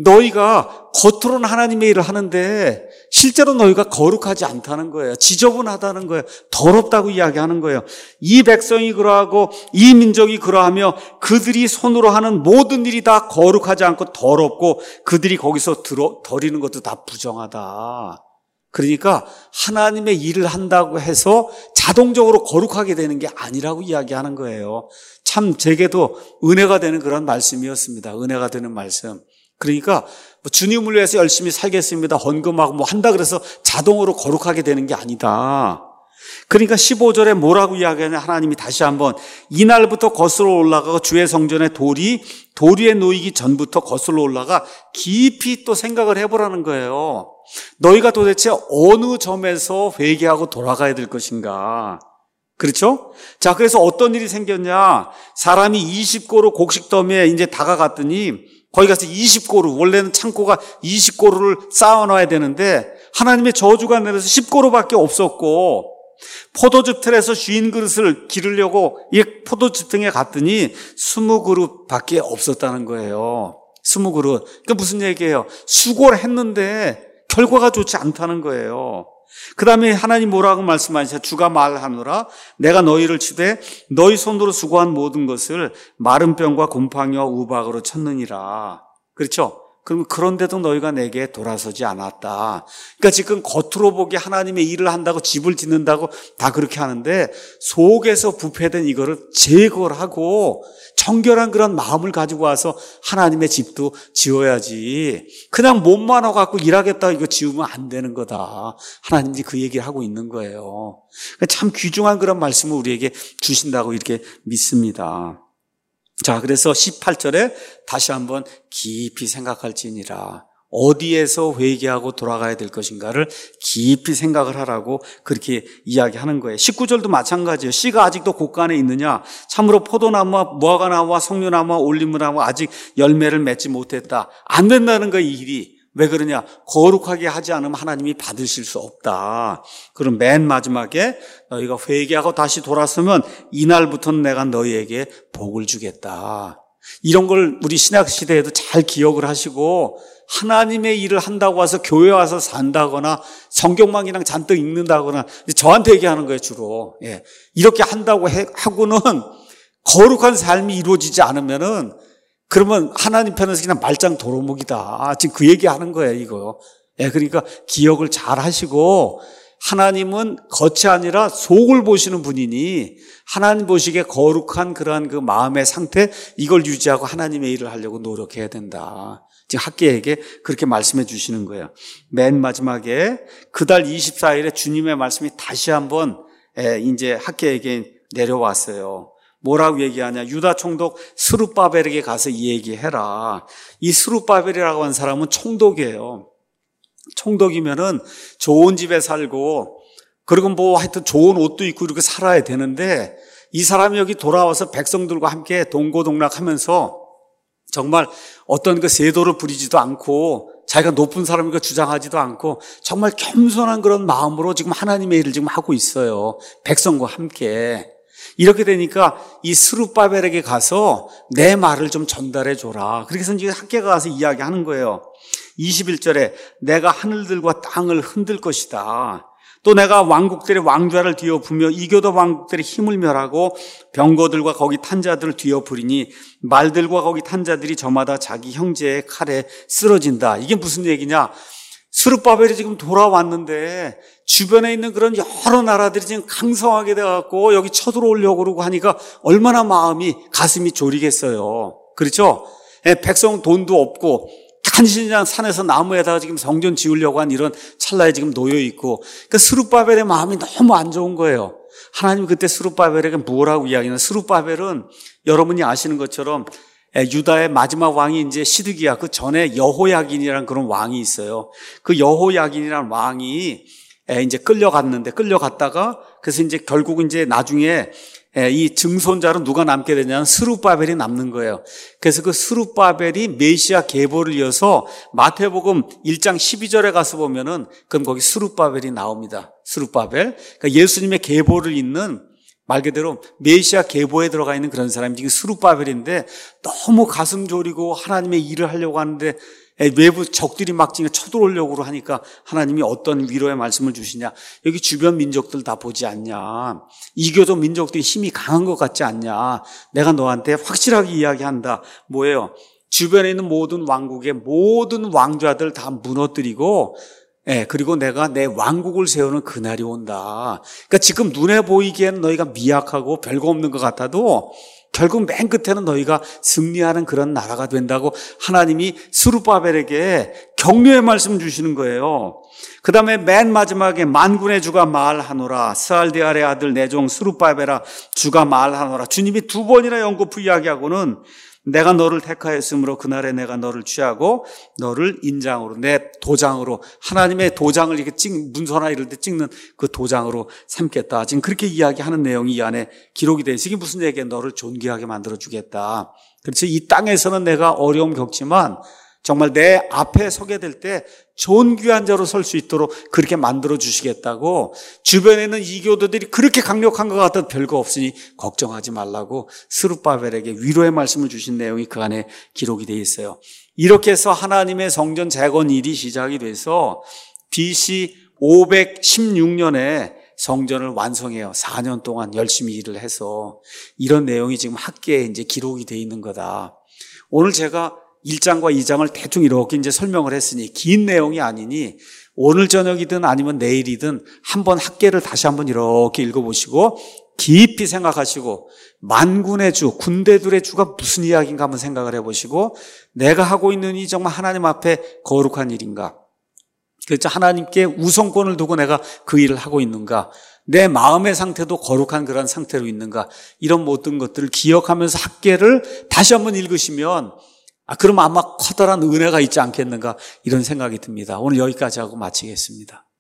너희가 겉으로는 하나님의 일을 하는데 실제로 너희가 거룩하지 않다는 거예요. 지저분하다는 거예요. 더럽다고 이야기하는 거예요. 이 백성이 그러하고 이 민족이 그러하며 그들이 손으로 하는 모든 일이 다 거룩하지 않고 더럽고 그들이 거기서 들어, 덜이는 것도 다 부정하다. 그러니까 하나님의 일을 한다고 해서 자동적으로 거룩하게 되는 게 아니라고 이야기하는 거예요. 참 제게도 은혜가 되는 그런 말씀이었습니다. 은혜가 되는 말씀. 그러니까 뭐 주님을 위해서 열심히 살겠습니다. 헌금하고 뭐 한다 그래서 자동으로 거룩하게 되는 게 아니다. 그러니까 십오 절에 뭐라고 이야기하냐? 하나님이 다시 한번 이날부터 거슬러 올라가고 주의 성전의 돌이 돌 위에 놓이기 전부터 거슬러 올라가 깊이 또 생각을 해보라는 거예요. 너희가 도대체 어느 점에서 회개하고 돌아가야 될 것인가? 그렇죠? 자, 그래서 어떤 일이 생겼냐? 사람이 이십 고루 곡식더미에 이제 다가갔더니 거기 가서 이십 고루, 원래는 창고가 이십 고루를 쌓아놔야 되는데 하나님의 저주가 내려서 십 고루밖에 없었고, 포도즙 틀에서 쉰 그릇을 기르려고 이 포도즙 등에 갔더니 스무 그릇밖에 없었다는 거예요. 스무 그릇. 그러니까 무슨 얘기예요? 수고를 했는데 결과가 좋지 않다는 거예요. 그 다음에 하나님 뭐라고 말씀하시죠? 주가 말하노라. 내가 너희를 치되 너희 손으로 수고한 모든 것을 마른 뼈과 곰팡이와 우박으로 쳤느니라. 그렇죠? 그러면 그런데도 너희가 내게 돌아서지 않았다. 그러니까 지금 겉으로 보기에 하나님의 일을 한다고 집을 짓는다고 다 그렇게 하는데 속에서 부패된 이거를 제거를 하고 정결한 그런 마음을 가지고 와서 하나님의 집도 지어야지. 그냥 몸만 와갖고 일하겠다 이거 지으면 안 되는 거다. 하나님이 그 얘기를 하고 있는 거예요. 참 귀중한 그런 말씀을 우리에게 주신다고 이렇게 믿습니다. 자, 그래서 십팔 절에 다시 한번 깊이 생각할지니라. 어디에서 회개하고 돌아가야 될 것인가를 깊이 생각을 하라고 그렇게 이야기하는 거예요. 십구 절도 마찬가지예요. 씨가 아직도 곳간에 있느냐? 참으로 포도나무와 무화과나무와 석류나무와 올리브나무가 아직 열매를 맺지 못했다. 안 된다는 거예요, 이 일이. 왜 그러냐? 거룩하게 하지 않으면 하나님이 받으실 수 없다. 그럼 맨 마지막에 너희가 회개하고 다시 돌아서면 이날부터는 내가 너희에게 복을 주겠다. 이런 걸 우리 신약 시대에도 잘 기억을 하시고 하나님의 일을 한다고 와서 교회 와서 산다거나 성경만 그냥 잔뜩 읽는다거나 저한테 얘기하는 거예요, 주로. 예. 이렇게 한다고 해, 하고는 거룩한 삶이 이루어지지 않으면은 그러면 하나님 편에서 그냥 말짱 도루묵이다. 지금 그 얘기 하는 거예요, 이거. 예, 그러니까 기억을 잘 하시고 하나님은 겉이 아니라 속을 보시는 분이니 하나님 보시기에 거룩한 그러한 그 마음의 상태 이걸 유지하고 하나님의 일을 하려고 노력해야 된다. 지금 학계에게 그렇게 말씀해 주시는 거예요. 맨 마지막에 그달 이십사 일에 주님의 말씀이 다시 한번 이제 학계에게 내려왔어요. 뭐라고 얘기하냐? 유다 총독 스룹바벨에게 가서 이 얘기해라. 이 스룹바벨이라고 하는 사람은 총독이에요. 총독이면은 좋은 집에 살고 그리고 뭐 하여튼 좋은 옷도 입고 이렇게 살아야 되는데 이 사람이 여기 돌아와서 백성들과 함께 동고동락하면서 정말 어떤 그 세도를 부리지도 않고 자기가 높은 사람이니까 주장하지도 않고 정말 겸손한 그런 마음으로 지금 하나님의 일을 지금 하고 있어요. 백성과 함께. 이렇게 되니까 이 스룹바벨에게 가서 내 말을 좀 전달해 줘라. 그렇게 해서 이제 학계가 가서 이야기하는 거예요. 이십일 절에 내가 하늘들과 땅을 흔들 것이다. 또 내가 왕국들의 왕좌를 뒤엎으며 이교도 왕국들의 힘을 멸하고 병거들과 거기 탄 자들을 뒤엎으리니 말들과 거기 탄 자들이 저마다 자기 형제의 칼에 쓰러진다. 이게 무슨 얘기냐? 스룹바벨이 지금 돌아왔는데 주변에 있는 그런 여러 나라들이 지금 강성하게 돼갖고 여기 쳐들어오려고 그러고 하니까 얼마나 마음이 가슴이 졸이겠어요. 그렇죠? 예, 백성 돈도 없고 간신히 산에서 나무에다가 지금 성전 지으려고 한 이런 찰나에 지금 놓여 있고 그러니까 스룹바벨의 마음이 너무 안 좋은 거예요. 하나님 그때 스룹바벨에게 뭐라고 이야기하냐? 스룹바벨은 여러분이 아시는 것처럼 유다의 마지막 왕이 이제 시드기야. 그 전에 여호야긴이라는 그런 왕이 있어요. 그 여호야긴이라는 왕이 이제 끌려갔는데 끌려갔다가 그래서 이제 결국 이제 나중에 이 증손자로 누가 남게 되냐면 스룹바벨이 남는 거예요. 그래서 그 스룹바벨이 메시아 계보를 이어서 마태복음 일 장 십이 절에 가서 보면은 그럼 거기 스룹바벨이 나옵니다. 스룹바벨. 그러니까 예수님의 계보를 잇는 말 그대로 메시아 계보에 들어가 있는 그런 사람이 지금 스룹바벨인데 너무 가슴 졸이고 하나님의 일을 하려고 하는데 외부 적들이 막 지금 쳐들어오려고 하니까 하나님이 어떤 위로의 말씀을 주시냐? 여기 주변 민족들 다 보지 않냐? 이교도 민족들이 힘이 강한 것 같지 않냐? 내가 너한테 확실하게 이야기한다. 뭐예요? 주변에 있는 모든 왕국의 모든 왕좌들 다 무너뜨리고 예, 그리고 내가 내 왕국을 세우는 그날이 온다. 그러니까 지금 눈에 보이기에는 너희가 미약하고 별거 없는 것 같아도 결국 맨 끝에는 너희가 승리하는 그런 나라가 된다고 하나님이 스룹바벨에게 격려의 말씀 주시는 거예요. 그 다음에 맨 마지막에 만군의 주가 말하노라. 스알디알의 아들 내 종 스룹바벨아 주가 말하노라. 주님이 두 번이나 연거푸 이야기하고는 내가 너를 택하였으므로 그날에 내가 너를 취하고 너를 인장으로 내 도장으로 하나님의 도장을 이렇게 찍 문서나 이럴 때 찍는 그 도장으로 삼겠다. 지금 그렇게 이야기하는 내용이 이 안에 기록이 되어 있어요. 이게 무슨 얘기야? 너를 존귀하게 만들어 주겠다. 그렇지? 이 땅에서는 내가 어려움 겪지만 정말 내 앞에 서게 될 때 존귀한 자로 설 수 있도록 그렇게 만들어 주시겠다고 주변에 있는 이교도들이 그렇게 강력한 것 같아도 별거 없으니 걱정하지 말라고 스룹바벨에게 위로의 말씀을 주신 내용이 그 안에 기록이 되어 있어요. 이렇게 해서 하나님의 성전 재건 일이 시작이 돼서 비씨 오백십육 년에 성전을 완성해요. 사 년 동안 열심히 일을 해서 이런 내용이 지금 학계에 이제 기록이 되어 있는 거다. 오늘 제가 일 장과 이 장을 대충 이렇게 이제 설명을 했으니 긴 내용이 아니니 오늘 저녁이든 아니면 내일이든 한번 학계를 다시 한번 이렇게 읽어보시고 깊이 생각하시고 만군의 주, 군대들의 주가 무슨 이야기인가 한번 생각을 해보시고 내가 하고 있는 이 정말 하나님 앞에 거룩한 일인가? 그렇죠. 하나님께 우선권을 두고 내가 그 일을 하고 있는가? 내 마음의 상태도 거룩한 그런 상태로 있는가? 이런 모든 것들을 기억하면서 학계를 다시 한번 읽으시면 아, 그럼 아마 커다란 은혜가 있지 않겠는가? 이런 생각이 듭니다. 오늘 여기까지 하고 마치겠습니다.